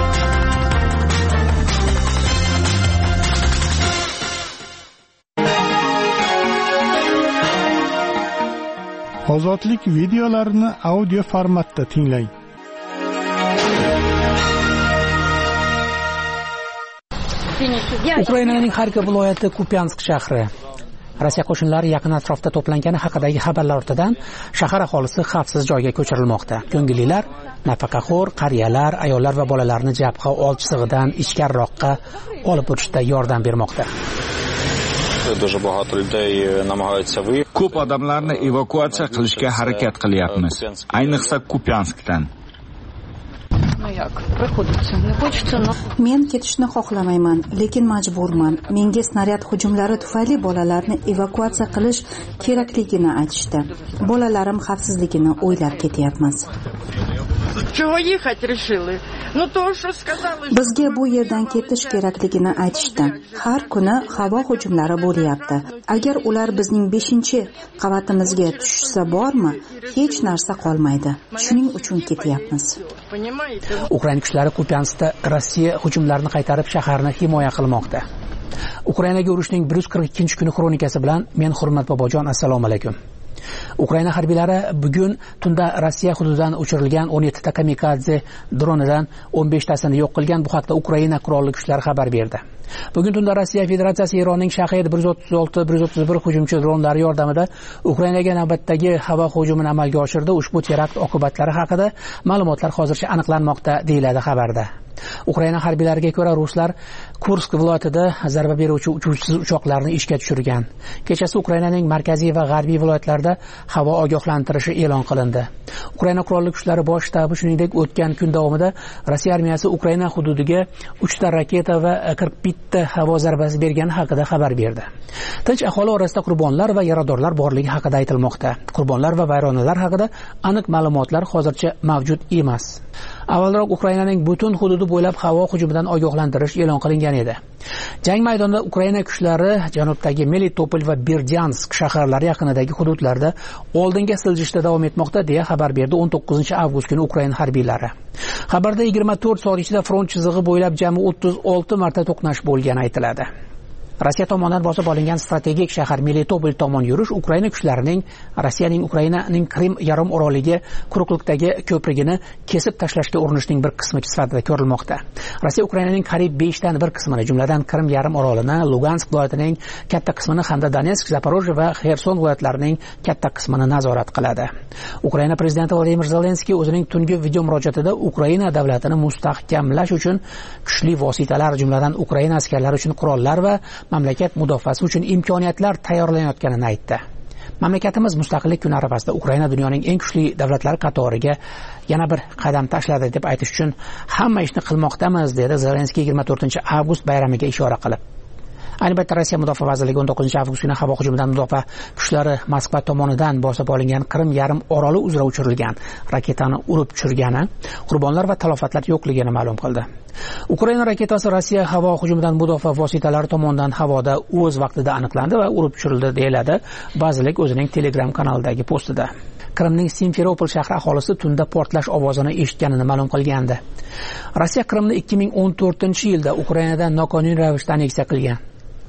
Ozodlik videolarini audio formatda tinglang. Ukrainaning Xarkov viloyati Kupyansk shahri Rossiya qo'shinlari yaqin atrofda to'plangani haqidagi xabarlar ortidan shahar aholisi xavfsiz joyga ko'chirilmoqda. Ko'ngillilar nafaqaxo'r qariyalar, ayollar va bolalarni jabha old chizig'idan ichkariroqqa olib o'tishda yordam bermoqda. Ko'p odamlarni evakuatsiya qilishga harakat qilyapmiz, ayniqsa Kupyanskdan. Men ketishni xohlamayman, lekin majburman. Menga snaryad hujumlari tufayli bolalarni evakuatsiya qilish kerakligini aytishdi. Bolalarim xavfsizligini o'ylab ketyapmiz. Bizga bu yerdan ketish kerakligini aytishdi. Har kuni havo hujumlari bo'lyapti. Agar ular bizning beshinchi qavatimizga tushsa bormi, hech narsa qolmaydi. Shuning uchun ketyapmiz. Ukraina kuchlari Kupyanskda Rossiya hujumlarini qaytarib shaharni himoya qilmoqda. Ukrainaga urushning bir yuz qirq ikkinchi kuni xronikasi bilan men Hurmat Bobojon, assalomu alaykum. Ukraina harbiylari bugun tunda Rossiya hududidan uchirilgan o'n yetti ta kamikadze dronidan o'n besh tasini yo'q qilgan. Bu haqda Ukraina qurolli kuchlari xabar berdi. Bugun tunda Rossiya Federatsiyasi Eronning Shahid bir yuz o'ttiz olti bir yuz o'ttiz bir hujumchi dronlari yordamida Ukrainaga navbatdagi havo hujumini amalga oshirdi. Ushbu terakt oqibatlari haqida ma'lumotlar hozircha aniqlanmoqda, deyiladi xabarda. Ukraina harbiylariga ko'ra, ruslar Kursk viloyatida zarba beruvchi uchuvchisiz uchoqlarni ishga tushirgan. Kechasi Ukrainaning markaziy va g'arbiy viloyatlarida havo ogohlantirishi e'lon qilindi. Ukraina qurolli kuchlari bosh shtabi shuningdek o'tgan kun davomida Rossiya armiyasi Ukraina hududiga uch ta raketa va qirq bitta havo zarbasi bergani haqida xabar berdi. Tinch aholi orasida qurbonlar va yaradorlar borligi haqida aytilmoqda. Qurbonlar va vayronalar haqida aniq ma'lumotlar hozircha mavjud emas. Avvalroq Ukrainaning butun hududi bo'ylab havo hujumidan ogohlantirish e'lon qilingan edi. Jang maydonida Ukraina kuchlari janubdagi Melitopol va Berdyansk shaharlari yaqinidagi hududlarda oldinga siljishda davom etmoqda, deya xabar berdi o'n to'qqizinchi avgust kuni Ukraina harbiylari. Xabarda yigirma to'rt soat ichida front chizig'i bo'ylab jami o'ttiz olti marta to'qnash bo'lgani aytiladi. Rossiya tomonidan bosib olingan strategik shahar Melitopol tomon yurish Ukraina kuchlarining Rossiyaning Ukrainaning Krim yarim oroliga quruqlikdagi ko'prigini kesib tashlashga urinishning bir qismi sifatida ko'rilmoqda. Rossiya Ukrainaning qariyb besh dan bir qismini, jumladan Krim yarim orolini, Lugansk viloyatining katta qismini hamda Donetsk, Zaporojye va Xerson viloyatlarining katta qismini nazorat qiladi. Ukraina prezidenti Vladimir Zelenskiy o'zining tungi video murojaatida Ukraina davlatini mustahkamlash uchun kuchli vositalar, jumladan Ukraina askarlari uchun qurollar va mamlakat mudofaasi uchun imkoniyatlar tayyorlanayotganini aytdi. Mamlakatimiz mustaqillik kuni arafasida Ukraina dunyoning eng kuchli davlatlari qatoriga yana bir qadam tashladi deb aytish uchun hamma ishni qilmoqdamiz, dedi Zelenskiy yigirma to'rtinchi avgust bayramiga ishora qilib. Ayni paytda Rossiya mudofaa vazirligi o'n to'qqizinchi avgust kuni havo hujumidan mudofaa kuchlari Moskva tomonidan bosib olingan Qrim yarim oroli uzra uchirilgan raketani urib tushirgani, qurbonlar va talafotlar yo'qligini ma'lum qildi. Ukraina raketasi Rossiya havo hujumidan mudofaa vositalari tomonidan havoda o'z vaqtida aniqlandi va urib tushirildi, deyiladi vazirlik o'zining Telegram kanalidagi postida. Qrimning Simferopol shahri aholisi tunda portlash ovozini eshitganini ma'lum qilgandi. Rossiya Qrimni ikki ming o'n to'rtinchi yilda Ukrainadan noqonuniy ravishda anneksiya qilgan.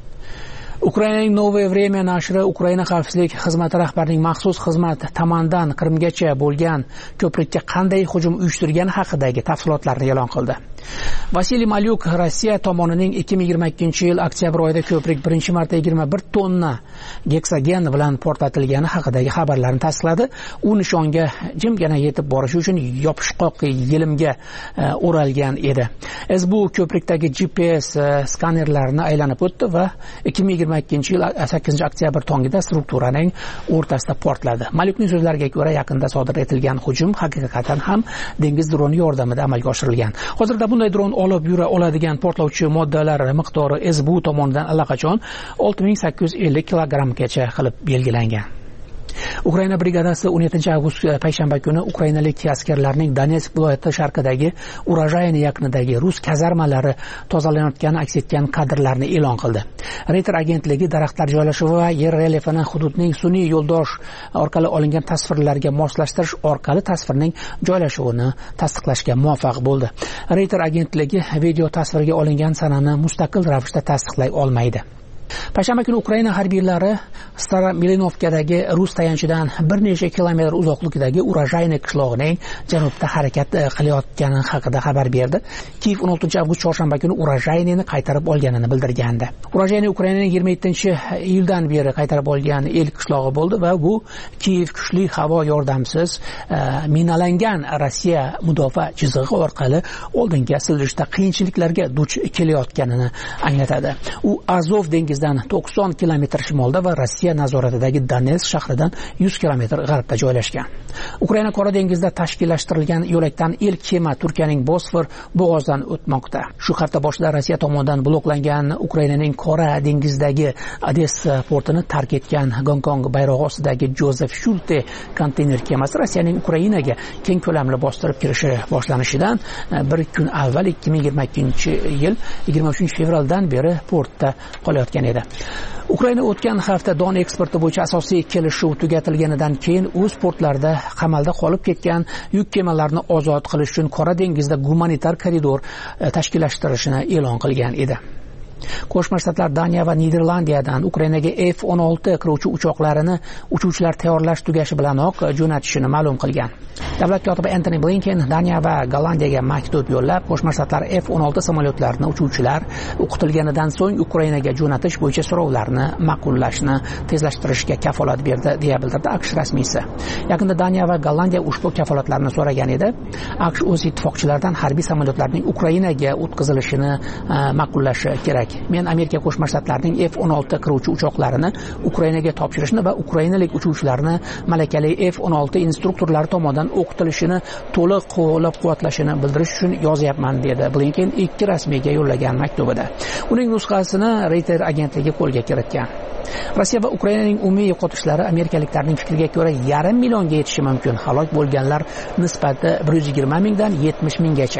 Ukrainaning Новое время nashri Ukraina xavfsizlik xizmati rahbarining maxsus xizmat tomonidan Qrimgacha bo'lgan ko'prikka qanday hujum uyushtirgani haqidagi tafsilotlarni e'lon qildi. Vasiliy Malyuk Rossiya tomonining ikki ming yigirma ikkinchi yil oktyabr oyida ko'prik birinchi marta yigirma bir tonna geksagen bilan portlatilgani haqidagi xabarlarni tasdiqladi. U nishonga jimgina yetib borish uchun yopishqoq yelimga o'ralgan edi. S bu ko'prikdagi G P S skanerlarini aylanib o'tdi va ikki ming yigirma ikkinchi yil sakkizinchi oktyabr tongida strukturaning o'rtasida portladi. Malyukning so'zlariga ko'ra, yaqinda sodir etilgan hujum haqiqatan ham dengiz droni yordamida amalga oshirilgan. Hozirda bunday dron olib yura oladigan portlovchi moddalar miqdori S B U tomonidan allaqachon olti ming sakkiz yuz ellik kilogrammgacha qilib belgilangan. Ukraina brigadasi o'n yettinchi avgust payshanba kuni ukrainalik askarlarning Donetsk viloyati sharqidagi Urajayni yaqinidagi rus kazarmalari tozalanayotgani aks etgan kadrlarni e'lon qildi. Reuters agentligi daraxtlar joylashuvi va yer relyefini hududning sun'iy yo'ldosh orqali olingan tasvirlarga moslashtirish orqali tasvirning joylashuvini tasdiqlashga muvaffaq bo'ldi. Reuters agentligi video tasvirga olingan sanani mustaqil ravishda tasdiqlay olmaydi. Payshanba kuni Ukraina harbiylari Staromilinovkadagi rus tayanchidan bir necha kilometr uzoqlikdagi Urajayni qishlog'ining janubda harakat qilayotgani haqida xabar berdi. Kiyev o'n oltinchi avgust chorshanba kuni Urajaynini qaytarib olganini bildirgandi. Urajayni Ukrainaning yigirma yettinchi iyuldan beri qaytarib olgan ilk qishlog'i bo'ldi va bu Kiyev kuchli havo yordamsiz minalangan Rossiya mudofaa chizig'i orqali oldinga siljishda qiyinchiliklarga duch kelayotganini anglatadi. U Azov dengizi to'qson kilometr shimolda va Rossiya nazoratidagi Donetsk shahridan yuz kilometr g'arbda joylashgan. Ukraina Qora dengizida tashkillashtirilgan yo'lakdan ilk kema Turkiyaning Bosfor bo'g'ozidan o'tmoqda. Shu hafta boshida Rossiya tomonidan bloklangan Ukrainaning Qora dengizidagi Odessa portini tark etgan Gonkong bayrog'i ostidagi Joseph Schulte konteyner kemasi Rossiyaning Ukrainaga keng ko'lamli bostirib kirishi boshlanishidan bir kun avval ikki ming yigirma ikkinchi yil yigirma uchinchi fevraldan beri portda qolayotgan edi. Ukraina o'tgan hafta don eksporti bo'yicha asosiy kelishuv tugatilganidan keyin o'z portlarida qamalda qolib ketgan yuk kemalarini ozod qilish uchun Qora dengizda gumanitar koridor tashkillashtirishini e'lon qilgan edi. Qo'shma Shtatlar Daniya va Niderlandiyadan Ukrainaga F o'n olti qiruvchi uchoqlarini uchuvchilar tayyorlash tugashi bilanoq jo'natishini ma'lum qilgan. Davlat kotibi Antony Blinken Daniya va Gollandiyaga maktub yo'llab, Qo'shma Shtatlar F o'n olti samolyotlarini uchuvchilar o'qitilganidan so'ng Ukrainaga jo'natish bo'yicha so'rovlarni ma'qullashni tezlashtirishga kafolat berdi, deya bildirdi AQSh rasmiysi. Yaqinda Daniya va Gollandiya ushbu kafolatlarni so'ragan edi. AQSh o'z ittifoqchilaridan harbiy samolyotlarning Ukrainaga o'tkazilishini ma'qullashi kerak. Men Amerika Qo'shma Shtatlarining F o'n olti qiruvchi uchoqlarini Ukrainaga topshirishni va ukrainalik uchuvchilarni malakali F o'n olti instruktorlari tomonidan o'qitilishini to'liq qo'llab-quvvatlashini bildirish uchun yozyapman, dedi Blinken ikki rasmiyga yo'llagan maktubida. Uning nusxasini Reuters agentligi qo'lga kiritgan. Rossiya va Ukrainaning umumiy yo'qotishlari amerikaliklarning fikriga ko'ra yarim millionga yetishi mumkin. Halok bo'lganlar nisbati bir yuz yigirma mingdan yetmish minggacha.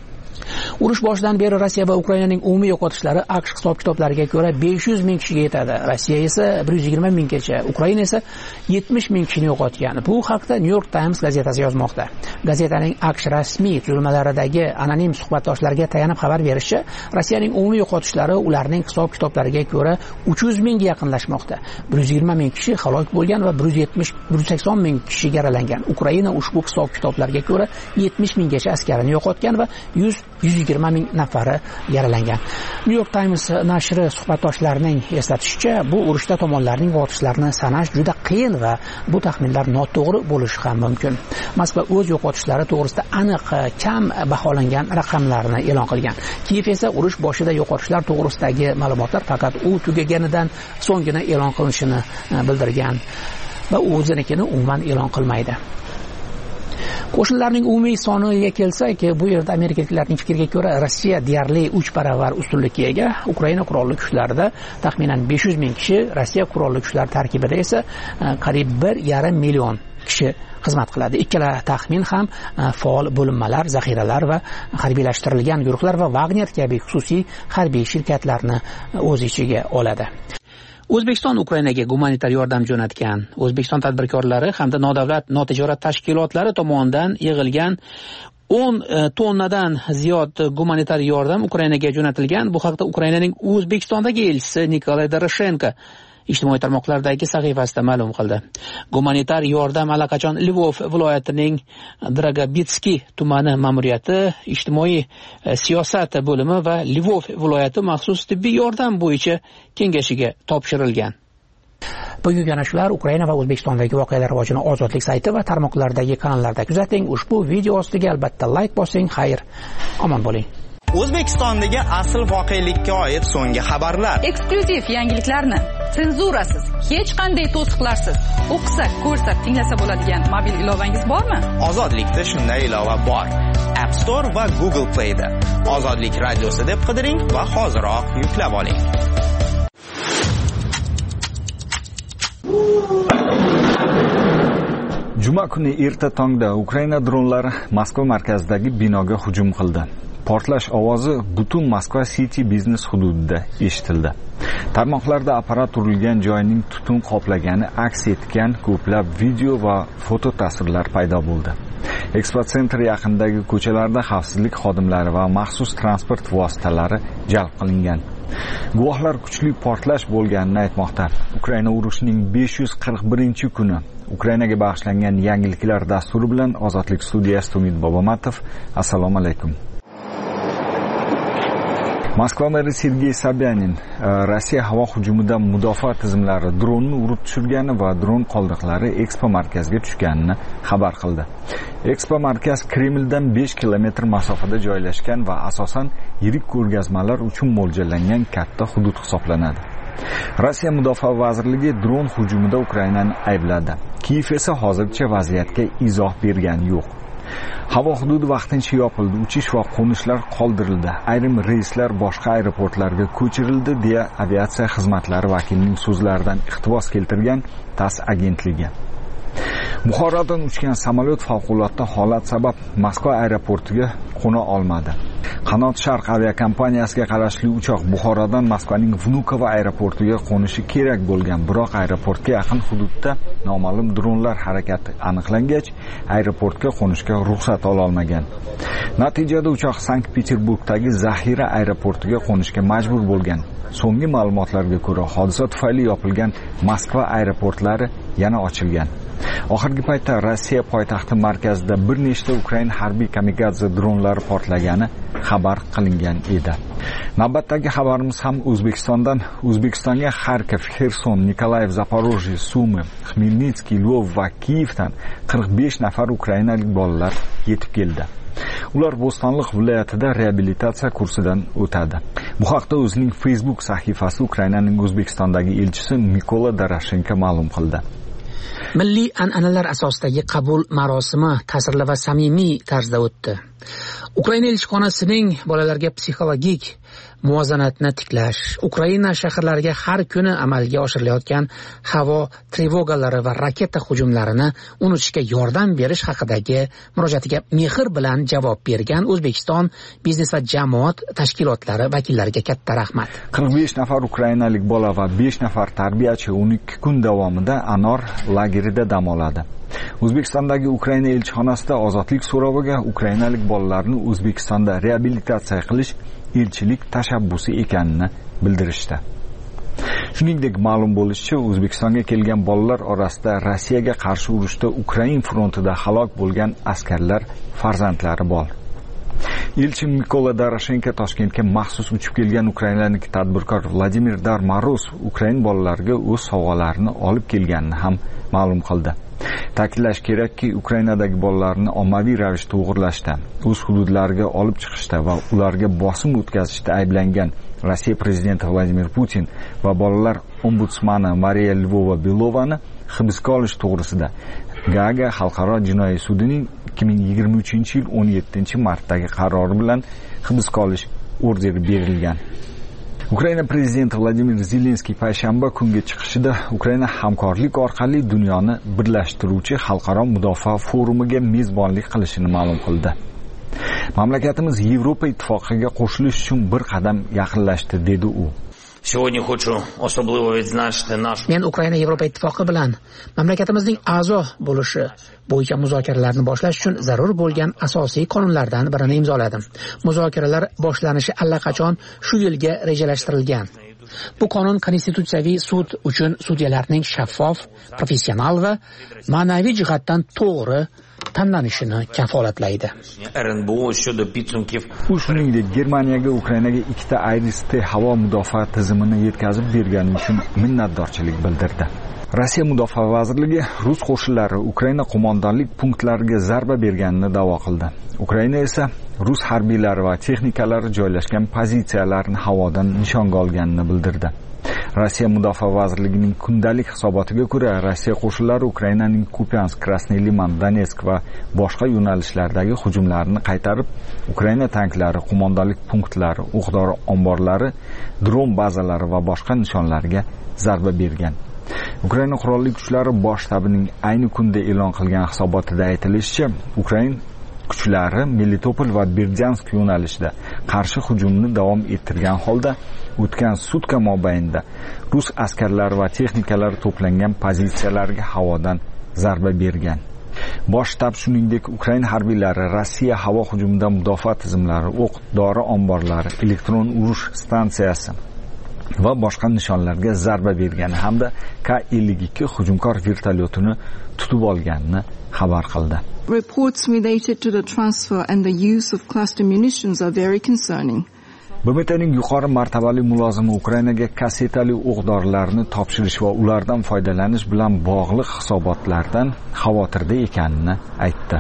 Urush boshidan beri Rossiya va Ukrainaning umumiy yo'qotishlari AQSh hisob-kitoblariga ko'ra besh yuz ming kishiga yetadi. Rossiya esa bir yuz yigirma minggacha, Ukraina esa yetmish ming kishini yo'qotgan. Bu haqda New York Times gazetasi yozmoqda. Gazetaning AQSh rasmiy tuzilmalaridagi anonim suhbatdoshlarga tayanib xabar berishicha, Rossiyaning umumiy yo'qotishlari ularning hisob-kitoblariga ko'ra uch yuz mingga yaqinlashmoqda. bir yuz yigirma ming kishi halok bo'lgan va bir yuz yetmish bir yuz sakson ming kishi yaralangan. Ukraina ushbu hisob-kitoblarga ko'ra yetmish minggacha askarini yo'qotgan va yuz yuz yigirma ming nafari yaralangan. New York Times nashri suhbatdoshlarining eslatishicha, bu urushda tomonlarning yo'qotishlarini sanash juda qiyin va bu taxminlar noto'g'ri bo'lishi ham mumkin. Moskva o'z yo'qotishlari to'g'risida aniq kam baholangan raqamlarni e'lon qilgan. Kiyev esa urush boshida yo'qotishlar to'g'risidagi ma'lumotlar faqat u tugaganidan so'nggina e'lon qilinishini bildirgan va o'zinikini umuman e'lon qilmaydi. Qo'shinlarning umumiy soniga kelsak, bu yerda amerikaliklarning fikriga ko'ra Rossiya deyarli uch baravar ustunlikka ega. Ukraina qurolli kuchlarida taxminan besh yuz ming kishi, Rossiya qurolli kuchlari tarkibida esa qariyb bir yarim million kishi xizmat qiladi. Ikkala taxmin ham faol bo'linmalar, zaxiralar va harbiylashtirilgan guruhlar va Wagner kabi xususiy harbiy shirkatlarni o'z ichiga oladi. O'zbekiston Ukrainaga gumanitar yordam jo'natgan. O'zbekiston tadbirkorlari hamda nodavlat notijorat tashkilotlari tomonidan yig'ilgan o'n tonnadan ziyod gumanitar yordam Ukrainaga jo'natilgan. Bu haqda Ukrainaning O'zbekistondagi elchisi Nikolay Doroshenko ijtimoiy tarmoqlardagi sahifasida ma'lum qildi. Gumanitar yordam allaqachon Lvov viloyatining Dragobitskiy tumani ma'muriyati, ijtimoiy siyosat bo'limi va Lvov viloyati maxsus tibbiy yordam bo'yicha kengashiga topshirilgan. Bugungi yana shular. Ukraina va O'zbekistondagi voqealar rivojini Ozodlik sayti va tarmoqlardagi kanallarda kuzating. Ushbu video ostiga albatta like bosing. Xayr, omon bo'ling. O'zbekistondagi asl voqelikka oid so'nggi xabarlar. Eksklyuziv yangiliklarni senzurasiz, hech qanday to'siqlarsiz o'qisak, ko'rsak, tinglasa bo'ladigan mobil ilovangiz bormi? Ozodlikda shunday ilova bor. App Store va Google Play'da Ozodlik radiosi deb qidiring va hoziroq yuklab oling. Juma kuni erta tongda Ukraina dronlari Moskva markazidagi binoga hujum qildi. Portlash ovozi butun Moskva City biznes hududida eshitildi. Tarmoqlarda apparat urilgan joyning tutun qoplagani aks etgan ko'plab video va foto tasvirlar paydo bo'ldi. Expo Center yaqinidagi ko'chalarda xavfsizlik xodimlari va maxsus transport vositalari jalb qilingan. Guvohlar kuchli portlash bo'lganini aytmoqda. Ukraina urushining besh yuz qirq birinchi kuni Ukrainaga bag'ishlangan yangiliklar dasturi bilan Ozodlik studiyasi Umid Bobomatov. Assalomu alaykum. Moskva meri Sergey Sobyanin Rossiya havo hujumidan mudofaa tizimlari dronni urib tushirgani va dron qoldiqlari Expo markazga tushganini xabar qildi. Expo markaz Kremldan besh kilometr masofada joylashgan va asosan yirik ko'rgazmalar uchun mo'ljallangan katta hudud hisoblanadi. Rossiya mudofaa vazirligi dron hujumida Ukrainani aybladi. Kiyev esa hozircha vaziyatga izoh bergani yo'q. Havo hududi vaqtincha yopildi, uchish va qo'nishlar qoldirildi. Ayrim reyslar boshqa aeroportlarga ko'chirildi deya aviatsiya xizmatlari vakilining so'zlaridan iqtibos keltirgan TASS agentligi. Buxorodan uchgan samolyot favqulodda holat sabab Moskva aeroportiga qo'na olmadi. Qanot Sharq aviakompaniyasiga qarashli uchoq Buxorodan Moskvaning Vnukovo aeroportiga qo'nishi kerak bo'lgan, biroq aeroportga yaqin hududda noma'lum dronlar harakati aniqlangach, aeroportga qo'nishga ruxsat ola olmagan. Natijada uchoq Sankt-Peterburgdagi zaxira aeroportiga qo'nishga majbur bo'lgan. So'nggi ma'lumotlarga ko'ra, hodisa tufayli yopilgan Moskva aeroportlari yana ochilgan. Oxirgi paytda Rossiya poytaxti markazida bir nechta Ukraina harbiy kamikadze dronlari portlagani xabar qilingan edi. Navbatdagi xabarimiz ham O'zbekistondan. O'zbekistonga Xarkov, Xerson, Nikolayev, Zaporojye, Sumy, Xmelnitskiy, Lvov va Kiyevdan qirq besh nafar ukrainalik bolalar yetib keldi. Ular Bo'stonliq viloyatida reabilitatsiya kursidan o'tadi. Bu haqda o'zining Facebook sahifasida Ukrainaning O'zbekistondagi elchisi Mikola Doroshenko ma'lum qildi. Milliy an'analar asosidagi qabul marosimi ta'sirli va samimiy tarzda o'tdi. Ukraina elchixonasining bolalarga psixologik muvozanatni tiklash, Ukraina shaharlariga har kuni amalga oshirilayotgan havo trevogalari va raketa hujumlarini unutishga yordam berish haqidagi murojaatiga mehr bilan javob bergan O'zbekiston biznes va jamoat tashkilotlari vakillariga katta rahmat. qirq besh nafar ukrainalik bola va besh nafar tarbiyachi o'n ikki kun davomida Anor lagerida dam oladi. O'zbekistondagi Ukraina elchixonasida ozodlik so'roviga ukrainalik bolalarni O'zbekistonda reabilitatsiya qilish elchilik tashabbusi ekanini bildirishdi. Shuningdek, ma'lum bo'lishicha, O'zbekistonga kelgan bolalar orasida Rossiyaga qarshi urushda Ukraina frontida halok bo'lgan askarlar farzandlari bor. Elchi Mikola Doroshenko Toshkentga maxsus uchib kelgan ukrainalik tadbirkor Vladimir Darmaros Ukrain bolalariga o'z sovg'alarini olib kelganini ham ma'lum qildi. Ta'kidlash kerakki, Ukrainadagi bolalarni ommaviy ravishda o'g'irlashda, o'z hududlariga olib chiqishda va ularga bosim o'tkazishda ayblangan Rossiya prezidenti Vladimir Putin va bolalar ombudsmani Mariya Lvova-Belovani hibsga olish to'g'risida Gaaga xalqaro jinoiy sudining ikki ming yigirma uchinchi yil o'n yettinchi martdagi qarori bilan hibsga olish orderi berilgan. Ukraina prezidenti Vladimir Zelenskiy payshanba kungi chiqishida Ukraina hamkorlik orqali dunyoni birlashtiruvchi xalqaro mudofaa forumiga mezbonlik qilishini ma'lum qildi. Mamlakatimiz Yevropa ittifoqiga qo'shilish uchun bir qadam yaqinlashdi, dedi u. Сегодня хочу особливо відзначити наш Men Ukraina Yevropa Ittifoqi bilan mamlakatimizning a'zo bo'lishi bo'yicha muzokaralarni boshlash uchun zarur bo'lgan asosiy qonunlardan birini imzoladim. Muzokaralar boshlanishi allaqachon shu yilga rejalashtirilgan. Bu qonun konstitutsiyaviy sud uchun sudyalarning shaffof, professional va ma'naviy jihatdan to'g'ri tanlanishini kafolatlaydi. U shuningdek Germaniyaga Ukrainaga ikkita Iris T havo mudofaa tizimini yetkazib bergani uchun minnatdorchilik bildirdi. Rossiya Mudofaa vazirligi rus qo'shinlari Ukraina qo'mondonlik punktlariga zarba berganini da'vo qildi. Ukraina esa rus harbiylari va texnikalari joylashgan pozitsiyalarni havodan nishonga olganini bildirdi. Rossiya Mudofaa vazirligining kundalik hisobotiga ko'ra, Rossiya qo'shinlari Ukrainaning Kupiansk, Krasnoy Liman, Donetsk va boshqa yo'nalishlardagi hujumlarini qaytarib, Ukraina tanklari, qo'mondonlik punktlari, o'q-dori omborlari, dron bazalari va boshqa nishonlarga zarba bergan. Ukraina qurolli kuchlari bosh shtabining ayni kunda e'lon qilgan hisobotida aytilishicha, Ukraina kuchlari Melitopol va Berdyansk yo'nalishida qarshi hujumni davom ettirgan holda o'tgan sutka mobaynida rus askarlari va texnikalari to'plangan pozitsiyalarga havodan zarba bergan. Bosh shtab shuningdek Ukraina harbiylari Rossiya havo hujumidan mudofaa tizimlari, o'q-dori omborlari, elektron urush stansiyasi va boshqa nishonlarga zarba bergani hamda K ellik ikki hujumkor vertolyotini tutib olganini xabar qildi. Reports related to the transfer and the use of cluster munitions are very concerning. B M T'ning yuqori martabali mulozimi Ukrainaga kassetali o'q-dorilarni topshirish va ulardan foydalanish bilan bog'liq hisobotlardan xavotirda ekanini aytdi.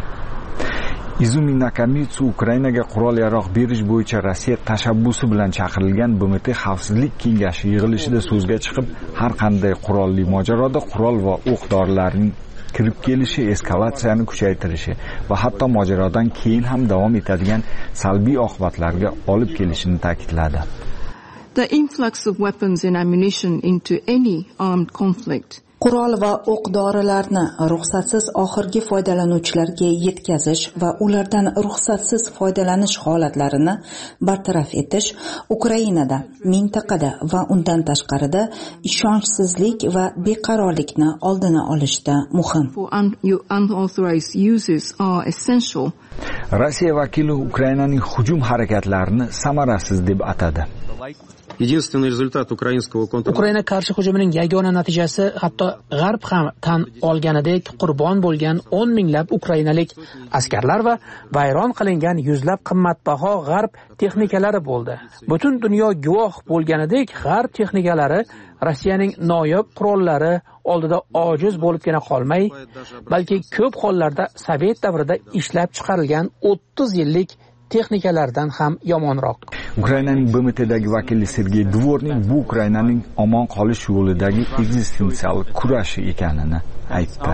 Izumi Nakamitsu Ukrainaga qurol-yarog' berish bo'yicha Rossiya tashabbusi bilan chaqirilgan B M T Xavfsizlik kengashi yig'ilishida so'zga chiqib, har qanday qurolli mojaroda qurol va o'q-dorilarning kirib kelishi eskalatsiyani kuchaytirishi va hatto mojarodan keyin ham davom etadigan salbiy oqibatlarga olib kelishini ta'kidladi. The influx of weapons and ammunition into any armed conflict Qurol va o'q-dorilarni ruxsatsiz oxirgi foydalanuvchilarga yetkazish va ulardan ruxsatsiz foydalanish holatlarini bartaraf etish Ukrainada, mintaqada va undan tashqarida ishonchsizlik va beqarorlikni oldini olishda muhim. Rossiya vakili Ukrainaning hujum harakatlarini samarasiz deb atadi. Единственный результат украинского контр... Ukraina qarshi hujumining yagona natijasi hatto G'arb ham tan olganidek qurbon bo'lgan o'n minglab ukrainalik askarlar va vayron qilingan yuzlab qimmatbaho G'arb texnikalari bo'ldi. Butun dunyo guvoh bo'lganidek G'arb texnikalari Rossiyaning noyob qurollari oldida ojiz bo'libgina qolmay, balki ko'p hollarda Sovet davrida ishlab chiqarilgan o'ttiz yillik texnikalardan ham yomonroq. Ukrainaning B M T'dagi vakili Sergey Dvornik bu Ukrainaning omon qolish yo'lidagi ekzistensial kurashi ekanini aytdi.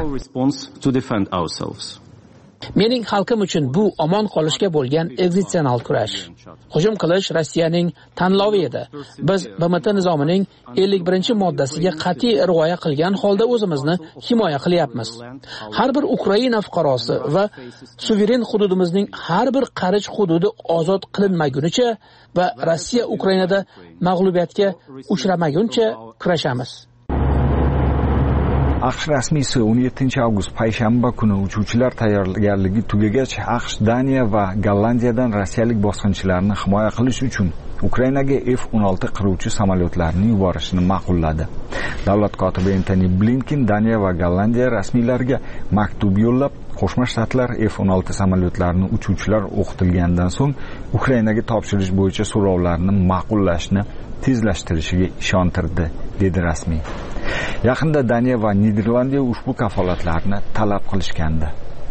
Mening xalqim uchun bu omon qolishga bo'lgan ekzistensial kurash. Hujum qilish Rossiyaning tanlovi edi. Biz B M T nizomining ellik birinchi moddasiga qat'iy rioya qilgan holda o'zimizni himoya qilyapmiz. Har bir Ukraina fuqarosi va suveren hududimizning har bir qarich hududi ozod qilinmagunicha va Rossiya Ukrainada mag'lubiyatga uchramaguncha kurashamiz. AQSh rasmiysi o'n yettinchi avgust payshanba kuni uchuvchilar tayyorgarligi tugagach AQSh, Daniya va Gollandiyadan rossiyalik bosqinchilarni himoya qilish uchun Ukrainaga F o'n olti qiruvchi samolyotlarini yuborishni ma'qulladi. Davlat kotibi Antony Blinken Daniya va Gollandiya rasmiylariga maktub yo'llab, Qo'shma Shtatlar F o'n olti samolyotlarini uchuvchilar o'qitilgandan so'ng Ukrainaga topshirish bo'yicha so'rovlarni ma'qullashni tezlashtirishiga ishontirdi, dedi rasmiy. Yaqinda Daniya va Niderlandiya ushbu kafolatlarni talab qilishgandi.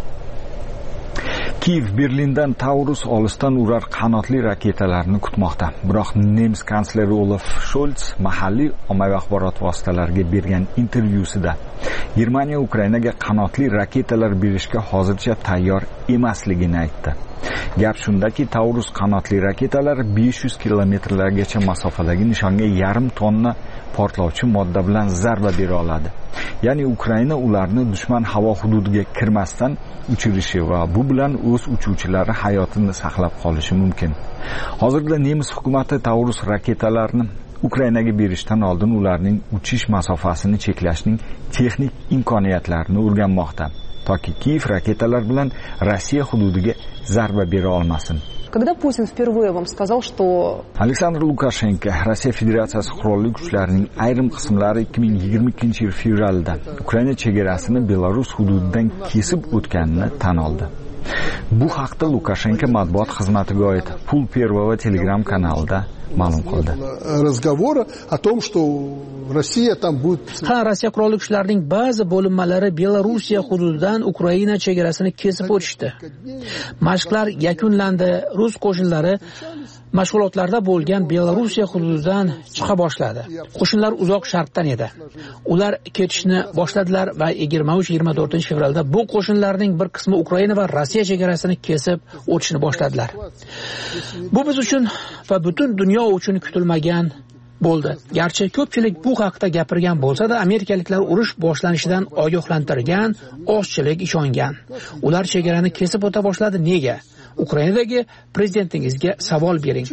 Kiev Berlindan Taurus olisdan urar qanotli raketalarni kutmoqda. Biroq nemis kansleri Olaf Scholz mahalliy ommaviy axborot vositalariga bergan intervyusida Germaniya Ukrainaga qanotli raketalar berishga hozircha tayyor emasligini aytdi. Gap shundaki, Taurus qanotli raketalar besh yuz kilometrlargacha masofadagi nishonga yarim tonna portlovchi modda bilan zarba bera oladi. Ya'ni Ukraina ularni dushman havo hududiga kirmasdan uchirishi va bu bilan o'z uchuvchilari hayotini saqlab qolishi mumkin. Hozirda nemis hukumati Taurus raketalarini Ukrainaga berishdan oldin ularning uchish masofasini cheklashning texnik imkoniyatlarini o'rganmoqda, toki Kiyev raketalar bilan Rossiya hududiga zarba bera olmasin. Когда Путин впервые вам сказал, что Aleksandr Lukashenko Rossiya Federatsiyasi qurolli kuchlarining ayrim qismlari ikki ming yigirma ikkinchi yil fevralda Ukraina chegarasini Belarus hududidan kesib o'tganini tan oldi. Bu haqda Lukashenko matbuot xizmatiga oid Pul Первого Telegram kanalida ma'lum qildi. Разговора о том, что Россия там будет Ha, Rossiya qurolli kuchlarining ba'zi bo'linmalari Belorussiya hududidan Ukraina chegarasini kesib o'tishdi. Mashqlar yakunlandi. Rus qo'shinlari mashg'ulotlarda bo'lgan Belorussiya hududidan chiqa boshladi. Qo'shinlar uzoq sharqdan edi. Ular ketishni boshladilar va yigirma uch yigirma to'rtinchi fevralda bu qo'shinlarning bir qismi Ukraina va Rossiya chegarasini kesib o'tishni boshladilar. Bu biz uchun va butun dunyo uchun kutilmagan bo'ldi. Garchi ko'pchilik bu haqda gapirgan bo'lsa-da, amerikaliklar urush boshlanishidan ogohlantirgan, ozchilik ishongan. Ular chegarani kesib o'ta boshladi. Nega? Ukrainadagi prezidentingizga savol bering.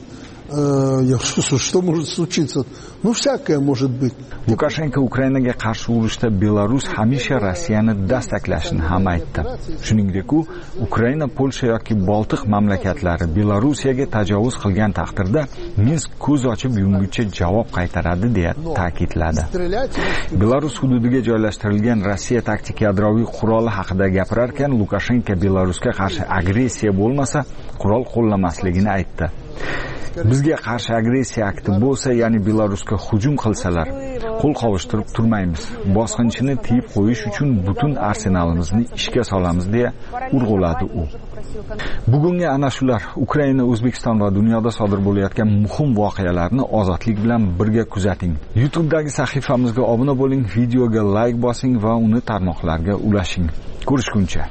Что может случиться? Ну, всякое может быть. Lukashenko Ukrainaga qarshi urushda Belarus hamisha Rossiyani dastaklashini ham aytdi. Shuningdek, u Ukraina, Polsha yoki Boltiq mamlakatlari Belorussiyaga tajovuz qilgan taqdirda Minsk ko'z ochib yumguncha javob qaytaradi deya ta'kidladi. Belarus hududiga joylashtirilgan Rossiya taktik yadroviy quroli haqida gapirarkan, Lukashenko Belarusga qarshi agressiya bo'lmasa, qurol qo'llamasligini aytdi. Bizga qarshi agressiya akti bo'lsa, ya'ni Belarusga hujum qilsalar, qo'l qovushtirib turmaymiz. Bosqinchini tiyib qo'yish uchun butun arsenalimizni ishga solamiz deya urg'uladi u. Bugungi ana shular Ukraina, O'zbekiston va dunyoda sodir bo'layotgan muhim voqealarni ozodlik bilan birga kuzating. YouTube'dagi sahifamizga obuna bo'ling, videoga like bosing va uni tarmoqlarga ulashing. Ko'rishguncha.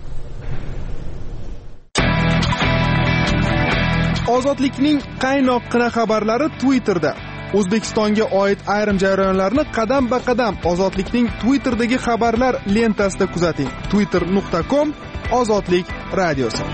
Ozodlikning qaynoqqina xabarlari Twitterda. O'zbekistonga oid ayrim jarayonlarni qadam-ba-qadam Ozodlikning Twitter'dagi xabarlar lentasida kuzating. twitter nuqta com Ozodlik radiosi.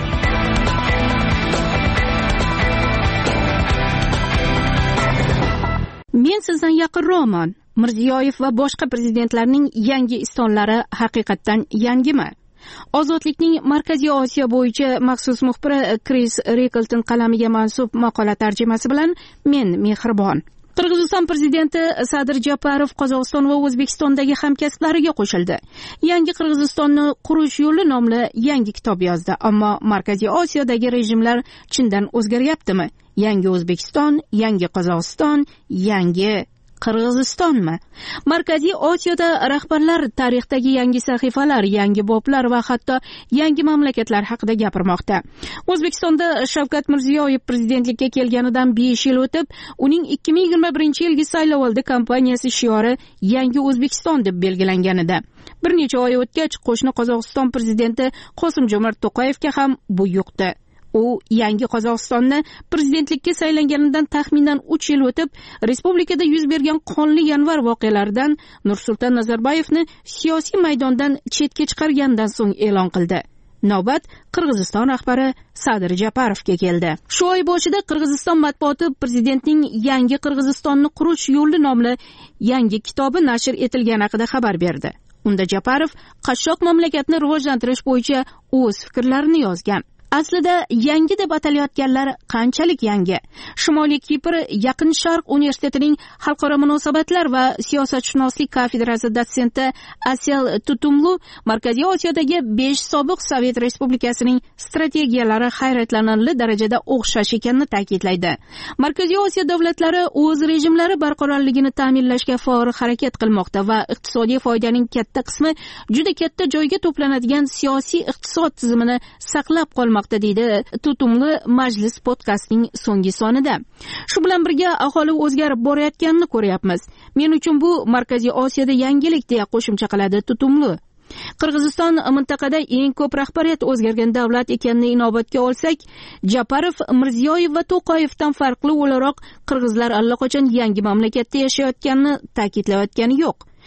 Men sizdan yaqinroqman. Mirziyoyev va boshqa prezidentlarning yangi istonlari haqiqatdan yangimi? Ozodlikning Markaziy Osiyo bo'yicha maxsus muxbiri Chris Rickleton qalamiga mansub maqola tarjimasi bilan men Mehribon. Qirg'iziston prezidenti Sadir Japarov Qozog'iston va O'zbekistondagi hamkasblariga qo'shildi. Yangi Qirg'izistonni qurish yo'li nomli yangi kitob yozdi. Ammo Markaziy Osiyodagi rejimlar chindan o'zgaryaptimi? Yangi O'zbekiston, yangi Qozog'iston, yangi Qirg'izistonmi? Markaziy Osiyoda rahbarlar tarixdagi yangi sahifalar, yangi boblar va hatto yangi mamlakatlar haqida gapirmoqda. O'zbekistonda Shavkat Mirziyoyev prezidentlikka kelganidan besh yil o'tib, uning ikki ming yigirma birinchi yilgi saylovoldi kampaniyasi shiori Yangi O'zbekiston deb belgilangan edi. Bir necha oy o'tgach, qo'shni Qozog'iston prezidenti Qosim-Jomart To'qayevga ham bu yuqdi. U yangi Qozog'istonni prezidentlikka saylanganidan taxminan uch yil o'tib, respublikada yuz bergan qonli yanvar voqealaridan Nursulton Nazarboyevni siyosiy maydondan chetga chiqargandan so'ng e'lon qildi. Navbat Qirg'iziston rahbari Sadir Japarovga keldi. Shu oy boshida Qirg'iziston matbuoti prezidentning Yangi Qirg'izistonni qurish yo'li nomli yangi kitobi nashr etilgani haqida xabar berdi. Unda Japarov qashshoq mamlakatni rivojlantirish bo'yicha o'z fikrlarini yozgan. Aslida yangi deb atalayotganlar qanchalik yangi? Shimoliy Kipr Yaqin Sharq universitetining xalqaro munosabatlar va siyosatshunoslik kafedrasi dotsenti Asel Tutumlu Markaziy Osiyodagi besh sobiq Sovet respublikasining strategiyalari hayratlanarli darajada o'xshash ekanini ta'kidlaydi. Markaziy Osiyo davlatlari o'z rejimlari barqarorligini ta'minlashga faol harakat qilmoqda va iqtisodiy foydaning katta qismi juda katta joyga to'planadigan siyosiy iqtisod tizimini saqlab qolmoqda deydi Tutumli Majlis podkastining so'nggi sonida. Shu bilan birga aholi o'zgarib borayotganini ko'ryapmiz. Men uchun bu Markaziy Osiyoda yangilik deya qo'shimcha qiladi Tutumli. Qirg'iziston mintaqada eng ko'p rahbariyat o'zgargan davlat ekanini inobatga olsak, Japarov, Mirziyoyev va To'qayevdan farqli o'laroq qirg'izlar allaqachon yangi mamlakatda yashayotganini ta'kidlayotgani yo'q.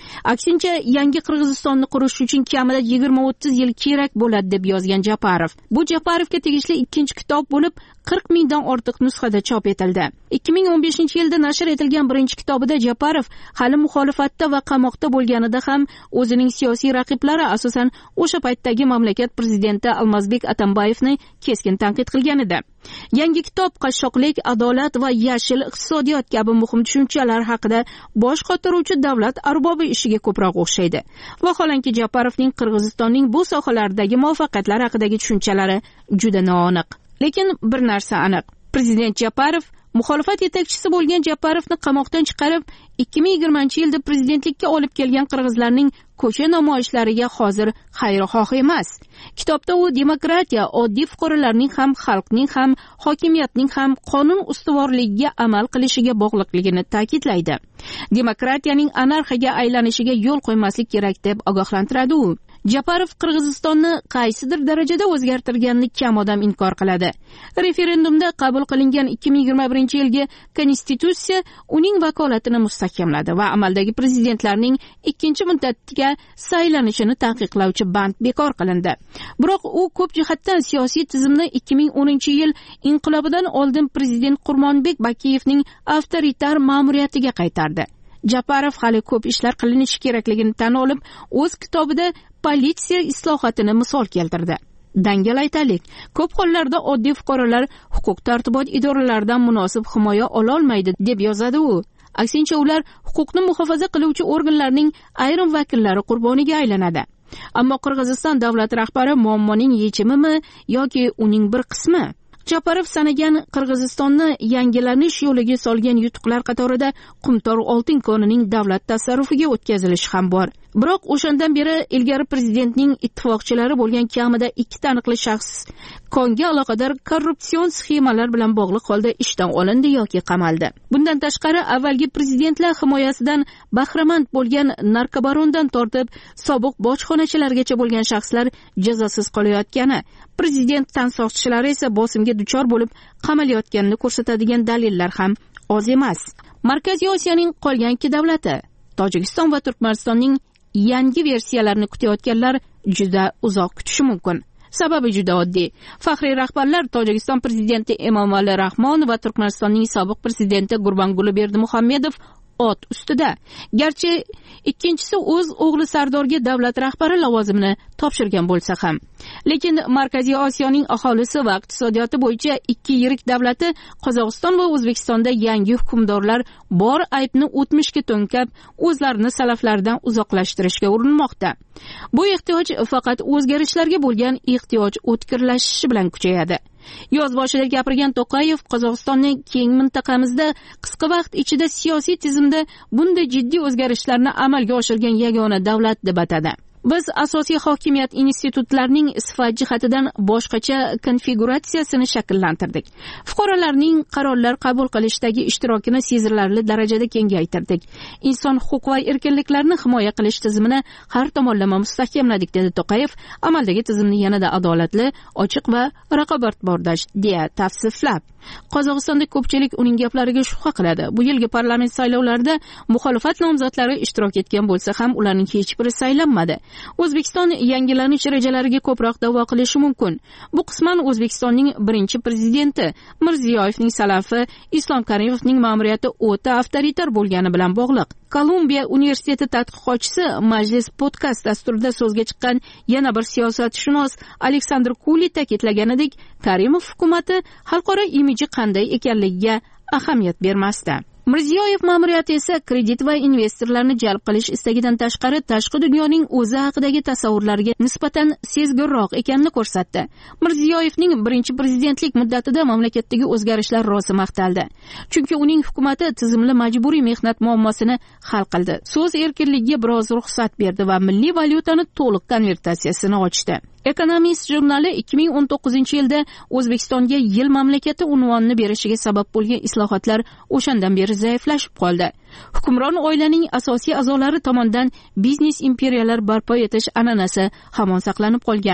Aksincha, yangi Qirg'izistonni qurish uchun kamida yigirma o'ttiz yil kerak bo'ladi deb yozgan Japarov. Bu Japarovga tegishli ikkinchi kitob bo'lib, qirq mingdan ortiq nusxada chop etildi. ikki ming o'n beshinchi yilda nashr etilgan birinchi kitobida Japarov hali muxolifatda va qamoqda bo'lganida ham o'zining siyosiy raqiblari, asosan o'sha paytdagi mamlakat prezidenti Almazbek Atambayevni keskin tanqid qilgan edi. Yangi kitob qashshoqlik, adolat va yashil iqtisodiyot kabi muhim tushunchalar haqida bosh qotiruvchi davlat arbobi ishiga ko'proq o'xshaydi. Vaholanki Japarovning Qirg'izistonning bu sohalardagi muvaffaqiyatlari haqidagi tushunchalari juda noaniq. Lekin bir narsa aniq. Prezident Japarov muxolifat yetakchisi bo'lgan Japarovni qamoqdan chiqarib, ikki ming yigirmanchi yilda prezidentlikka olib kelgan qirg'izlarning ko'cha namoyishlariga hozir xayrixoh emas. Kitobda u demokratiya, oddiy fuqarolarning ham, xalqning ham, hokimiyatning ham qonun ustuvorligiga amal qilishiga bog'liqligini ta'kidlaydi. Demokratiyaning anarxiyaga aylanishiga yo'l qo'ymaslik kerak deb ogohlantiradi u. Japarov Qirg'izistonni qaysidir darajada o'zgartirganini kam odam inkor qiladi. Referendumda qabul qilingan ikki ming yigirma birinchi yilgi konstitutsiya uning vakolatini mustahkamladi va amaldagi prezidentlarning ikkinchi muddatga saylanishini taqiqlovchi band bekor qilindi. Biroq u ko'p jihatdan siyosiy tizimni ikki ming o'ninchi yil inqilobidan oldin prezident Qurmonbek Bakiyevning avtoritar ma'muriyatiga qaytardi. Japarov hali ko'p ishlar qilinishi kerakligini tan olib, o'z kitobida politsiya islohotini misol keltirdi. Dangal aytaylik, ko'p hollarda oddiy fuqarolar huquq-tartibot idoralaridan munosib himoya ola olmaydi deb yozadi u. Aksincha, ular huquqni muhofaza qiluvchi organlarning ayrim vakillari qurboniga aylanadi. Ammo Qirg'iziston davlat rahbari muammoning yechimimi yoki uning bir qismi? Japarov sanagan Qirg'izistonni yangilanish yo'liga solgan yutuqlar qatorida Qumtor oltin konining davlat tasarrufiga o'tkazilishi ham bor. Biroq o'shandan beri ilgari prezidentning ittifoqchilari bo'lgan kamida ikki taniqli shaxs konga aloqador korrupsion sxemalar bilan bog'liq holda ishdan olindi yoki qamaldi. Bundan tashqari, avvalgi prezidentlar himoyasidan bahramand bo'lgan narkobarondan tortib sobiq bojxonachilargacha bo'lgan shaxslar jazosiz qolayotgani, prezident tansoqchilari esa bosimga duchor bo'lib qamalayotganini ko'rsatadigan dalillar ham oz emas. Markaziy Osiyoning qolgan ikki davlati, Tojikiston va Turkmanistonning yangi versiyalarini kutayotganlar juda uzoq kutishi mumkin. Sababi juda oddiy. Faxriy rahbarlar Tojikiston prezidenti Emomali Rahmon va Turkmanistonning sobiq prezidenti Gurbanguli Berdimuhammedov ot ustida. Garchi ikkinchisi o'z o'g'li Sardorga davlat rahbari lavozimini topshirgan bo'lsa ham. Lekin Markaziy Osiyoning aholisi va iqtisodiyoti bo'yicha ikki yirik davlati Qozog'iston va O'zbekistonda yangi hukmdorlar bor aybni o'tmishga to'nkab, o'zlarini salaflardan uzoqlashtirishga urinmoqda. Bu ehtiyoj faqat o'zgarishlarga bo'lgan ehtiyoj o'tkirlashishi bilan kuchayadi. Yoz boshida gapirgan To'qayev Qozog'istonning keng mintaqamizda qisqa vaqt ichida siyosiy tizimda bunday jiddiy o'zgarishlarni amalga oshirgan yagona davlat deb atadi. Biz asosiy hokimiyat institutlarining sifat jihatidan boshqacha konfiguratsiyasini shakllantirdik. Fuqarolarning qarorlar qabul qilishdagi ishtirokini sezilarli darajada kengaytirdik. Inson huquq va erkinliklarini himoya qilish tizimini har tomonlama mustahkamladik, dedi To'qayev, amaldagi tizimni yanada adolatli, ochiq va raqobatbardosh deya tavsiflab. Qozog'istonda ko'pchilik uning gaplariga shubha qiladi. Bu yilgi parlament saylovlarida muxolifat nomzodlari ishtirok etgan bo'lsa ham ularning hech biri saylanmadi. O'zbekiston yangilanish rejalariga ko'proq da'vo qilishi mumkin. Bu qisman O'zbekistonning birinchi prezidenti Mirziyoyevning salafi Islom Karimovning ma'muriyati o'ta avtoritar bo'lgani bilan bog'liq. Kolumbiya universiteti tadqiqotchisi Majlis podkast dasturida so'zga chiqqan yana bir siyosatshunos Aleksandr Kuli ta'kidlaganidek, Karimov hukumatı xalqaro imiji qanday ekanligiga ahamiyat bermasdi. Mirziyoyev ma'muriyati esa kredit va investorlarni jalb qilish istagidan tashqari tashqi dunyoning o'zi haqidagi tasavvurlariga nisbatan sezgirroq ekanini ko'rsatdi. Mirziyoyevning birinchi prezidentlik muddatida mamlakatdagi o'zgarishlar rosa maqtaldi. Chunki uning hukumati tizimli majburiy mehnat muammosini hal qildi. So'z erkinligiga biroz ruxsat berdi va milliy valyutani to'liq konvertatsiyasini ochdi. Economist jurnali ikki ming o'n to'qqizinchi yilda O'zbekistonga yil mamlakati unvonini berishiga sabab bo'lgan islohotlar o'shandan beri zaiflashib qoldi. Hukmron oilaning asosiy a'zolari tomonidan biznes imperiyalar barpo etish an'anasi hamon saqlanib qolgan.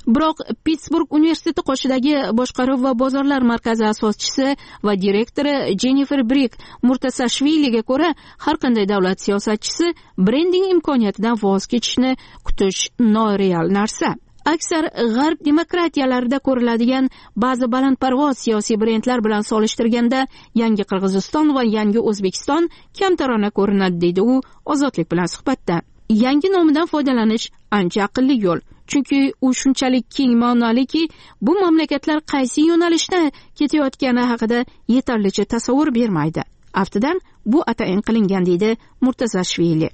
biroq Pittsburg universiteti qoshidagi boshqaruv va bozorlar markazi asoschisi va direktori Jennifer Brick Murtasashviliga ko'ra, har qanday davlat siyosatchisi brending imkoniyatidan voz kechishni kutish noreal narsa. Aksar g'arb demokratiyalarida ko'riladigan ba'zi balandparvoz siyosiy brendlar bilan solishtirganda yangi Qirg'iziston va yangi O'zbekiston kamtarona ko'rinadi, deydi u Ozodlik bilan suhbatda. Yangi nomidan foydalanish ancha aqlli yo'l. Chunki u shunchalik keng ma'noliki, bu mamlakatlar qaysi yo'nalishda ketayotgani haqida yetarlicha tasavvur bermaydi. Aftidan bu atayin qilingan, deydi Murtasashvili.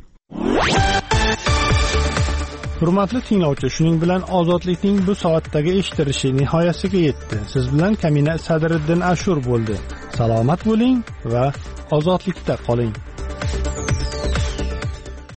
Hurmatli tinglovchi, shuning bilan Ozodlikning bu soatdagi eshitilishi nihoyasiga yetdi. Siz bilan Kamina Sadriddin Ashur bo'ldi. Salomat bo'ling va ozodlikda qoling.